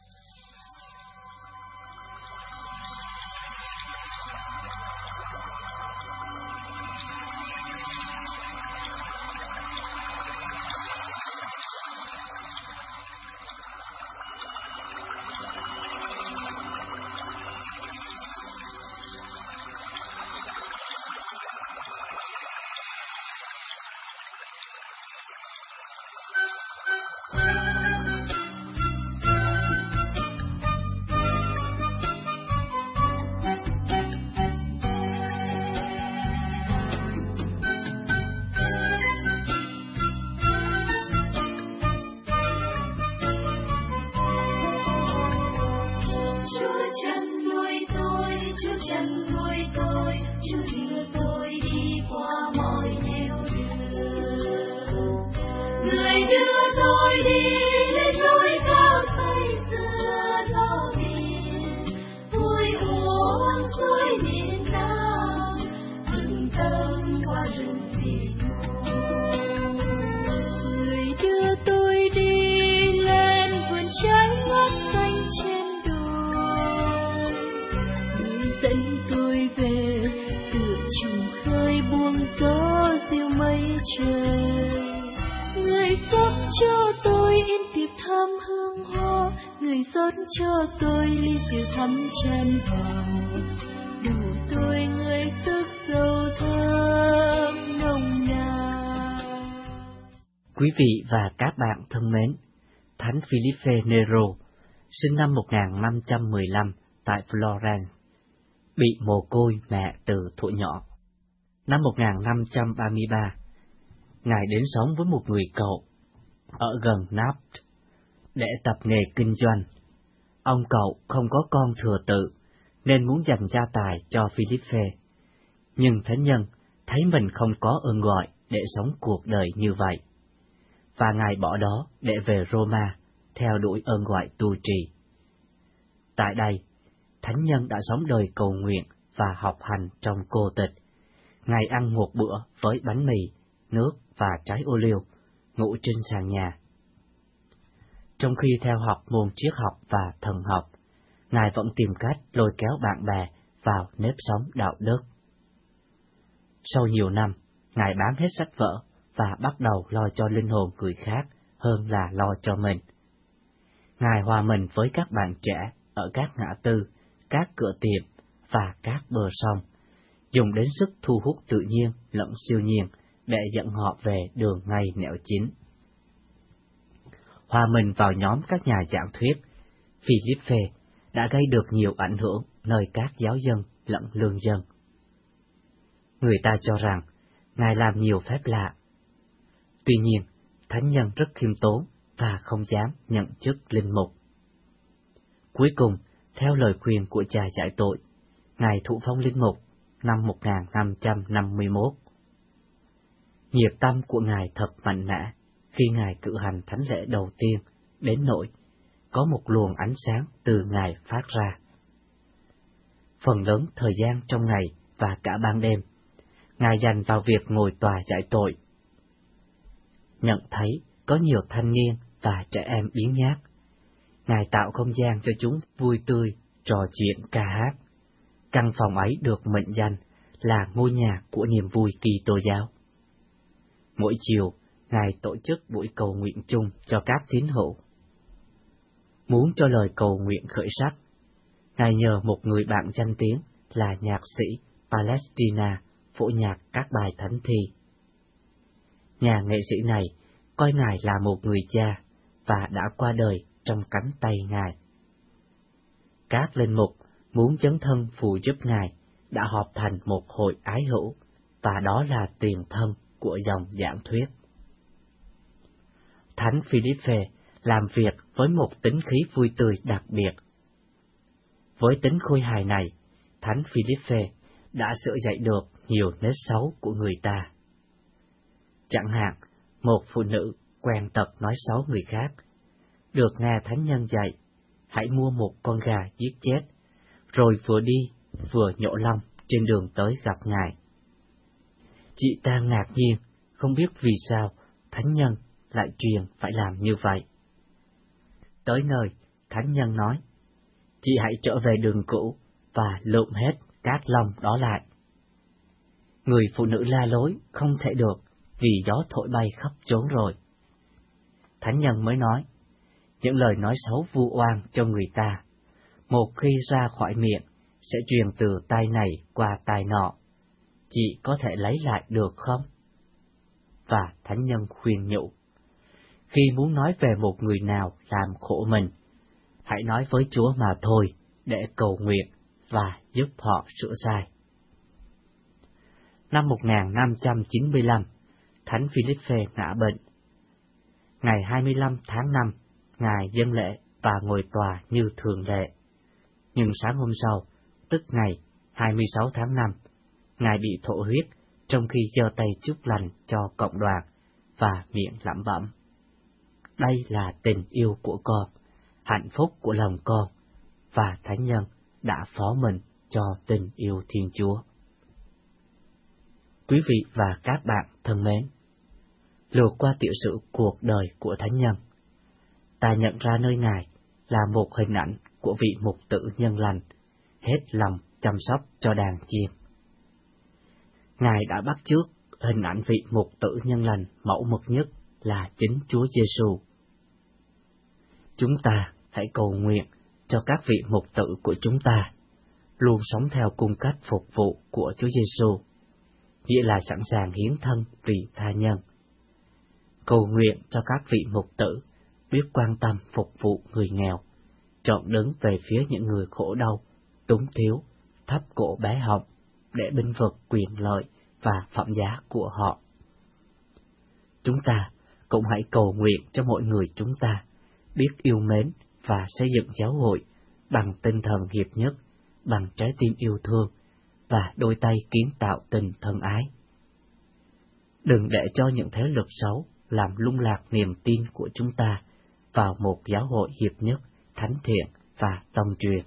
Cho tôi ly rượu thắm tràn vào, đủ tôi người sức dầu thơm nồng nàn. Quý vị và các bạn thân mến, Thánh Philippe Nero, sinh năm 1515 tại Florence, bị mồ côi mẹ từ thuở nhỏ. Năm 1533, Ngài đến sống với một người cậu ở gần Naples để tập nghề kinh doanh. Ông cậu không có con thừa tự, nên muốn dành gia tài cho Philippe. Nhưng thánh nhân thấy mình không có ơn gọi để sống cuộc đời như vậy, và Ngài bỏ đó để về Roma, theo đuổi ơn gọi tu trì. Tại đây, thánh nhân đã sống đời cầu nguyện và học hành trong cô tịch. Ngài ăn một bữa với bánh mì, nước và trái ô liu, ngủ trên sàn nhà. Trong khi theo học môn triết học và thần học, Ngài vẫn tìm cách lôi kéo bạn bè vào nếp sống đạo đức. Sau nhiều năm, Ngài bán hết sách vở và bắt đầu lo cho linh hồn người khác hơn là lo cho mình. Ngài hòa mình với các bạn trẻ ở các ngã tư, các cửa tiệm và các bờ sông, dùng đến sức thu hút tự nhiên lẫn siêu nhiên để dẫn họ về đường ngay nẻo chính. Hòa mình vào nhóm các nhà giảng thuyết, Philippe đã gây được nhiều ảnh hưởng nơi các giáo dân lẫn lương dân. Người ta cho rằng Ngài làm nhiều phép lạ. Tuy nhiên, thánh nhân rất khiêm tốn và không dám nhận chức linh mục. Cuối cùng, theo lời khuyên của cha giải tội, Ngài thụ phong linh mục năm 1551. Nhiệt tâm của Ngài thật mạnh mẽ khi Ngài cử hành thánh lễ đầu tiên, đến nỗi có một luồng ánh sáng từ Ngài phát ra. Phần lớn thời gian trong ngày và cả ban đêm, Ngài dành vào việc ngồi tòa giải tội. Nhận thấy có nhiều thanh niên và trẻ em biếng nhác, Ngài tạo không gian cho chúng vui tươi, trò chuyện ca hát. Căn phòng ấy được mệnh danh là ngôi nhà của niềm vui Kitô giáo. Mỗi chiều, Ngài tổ chức buổi cầu nguyện chung cho các tín hữu. Muốn cho lời cầu nguyện khởi sắc, Ngài nhờ một người bạn danh tiếng là nhạc sĩ Palestrina phổ nhạc các bài thánh thi. Nhà nghệ sĩ này coi Ngài là một người cha và đã qua đời trong cánh tay Ngài. Các linh mục muốn dấn thân phụ giúp Ngài đã họp thành một hội ái hữu, và đó là tiền thân của dòng giảng thuyết. Thánh Philippe làm việc với một tính khí vui tươi đặc biệt. Với tính khôi hài này, Thánh Philippe đã sửa dạy được nhiều nết xấu của người ta. Chẳng hạn, một phụ nữ quen tật nói xấu người khác, được nghe thánh nhân dạy, hãy mua một con gà giết chết, rồi vừa đi vừa nhổ lông trên đường tới gặp Ngài. Chị ta ngạc nhiên, không biết vì sao thánh nhân lại truyền phải làm như vậy. Tới nơi, thánh nhân nói, chị hãy trở về đường cũ và lượm hết các lông đó lại. Người phụ nữ la lối không thể được vì gió thổi bay khắp chốn rồi. Thánh nhân mới nói, những lời nói xấu vu oan cho người ta, một khi ra khỏi miệng sẽ truyền từ tai này qua tai nọ. Chị có thể lấy lại được không? Và thánh nhân khuyên nhủ, khi muốn nói về một người nào làm khổ mình, hãy nói với Chúa mà thôi để cầu nguyện và giúp họ sửa sai. Năm 1595, Thánh Philippe ngã bệnh. Ngày 25 tháng 5, Ngài dâng lễ và ngồi tòa như thường lệ. Nhưng sáng hôm sau, tức ngày 26 tháng 5, Ngài bị thổ huyết trong khi giơ tay chúc lành cho cộng đoàn và miệng lẩm bẩm. Đây là tình yêu của con, hạnh phúc của lòng con, và thánh nhân đã phó mình cho tình yêu Thiên Chúa. Quý vị và các bạn thân mến, lược qua tiểu sử cuộc đời của thánh nhân, ta nhận ra nơi Ngài là một hình ảnh của vị mục tử nhân lành, hết lòng chăm sóc cho đàn chiên. Ngài đã bắt chước hình ảnh vị mục tử nhân lành mẫu mực nhất là chính Chúa Giêsu. Chúng ta hãy cầu nguyện cho các vị mục tử của chúng ta luôn sống theo cung cách phục vụ của Chúa Giêsu, nghĩa là sẵn sàng hiến thân vì tha nhân. Cầu nguyện cho các vị mục tử biết quan tâm phục vụ người nghèo, chọn đứng về phía những người khổ đau, túng thiếu, thấp cổ bé họng để bênh vực quyền lợi và phẩm giá của họ. Chúng ta cũng hãy cầu nguyện cho mọi người chúng ta biết yêu mến và xây dựng giáo hội bằng tinh thần hiệp nhất, bằng trái tim yêu thương và đôi tay kiến tạo tình thân ái. Đừng để cho những thế lực xấu làm lung lạc niềm tin của chúng ta vào một giáo hội hiệp nhất, thánh thiện và tông truyền.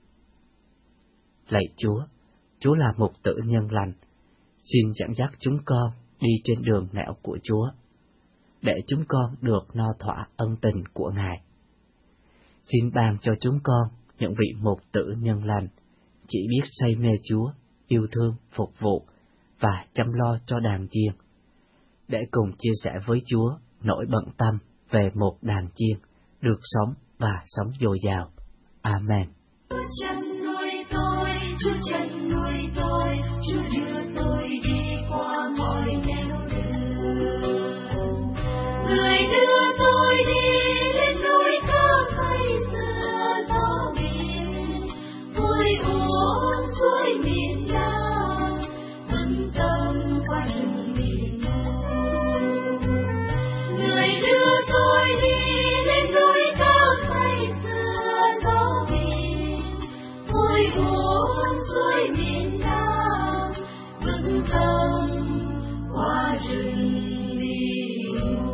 Lạy Chúa, Chúa là mục tử nhân lành, xin dẫn dắt chúng con đi trên đường nẻo của Chúa, để chúng con được no thỏa ân tình của Ngài. Xin ban cho chúng con những vị mục tử nhân lành, chỉ biết say mê Chúa, yêu thương, phục vụ và chăm lo cho đàn chiên, để cùng chia sẻ với Chúa nỗi bận tâm về một đàn chiên được sống và sống dồi dào. Amen. Chúa chân nuôi tôi, Chúa chân nuôi tôi, Chúa đưa tôi đi qua mọi nẻo đường. Người đưa tôi đi lên núi cao xây xưa gió biển, vui uống suối miền Nam, vững tâm qua rừng miền Nam. Người đưa tôi đi lên núi cao xây xưa gió biển, vui uống suối miền Nam, vững tâm qua rừng miền Nam.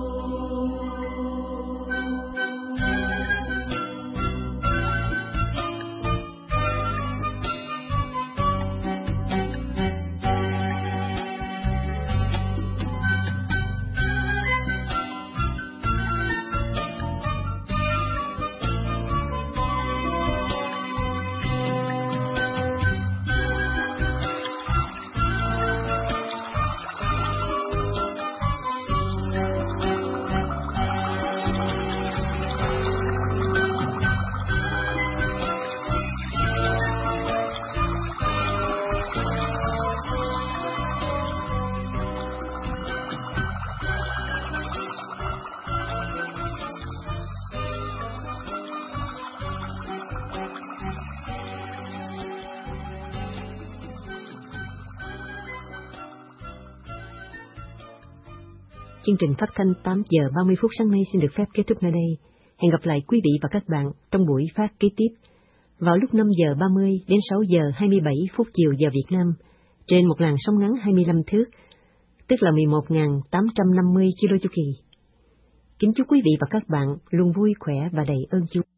Chương trình phát thanh 8 giờ 30 phút sáng nay xin được phép kết thúc nơi đây. Hẹn gặp lại quý vị và các bạn trong buổi phát kế tiếp vào lúc 5 giờ 30 đến 6 giờ 27 phút chiều giờ Việt Nam trên một làn sóng ngắn 25 thước, tức là 11.850 km chu kỳ. Kính chúc quý vị và các bạn luôn vui khỏe và đầy ơn Chúa.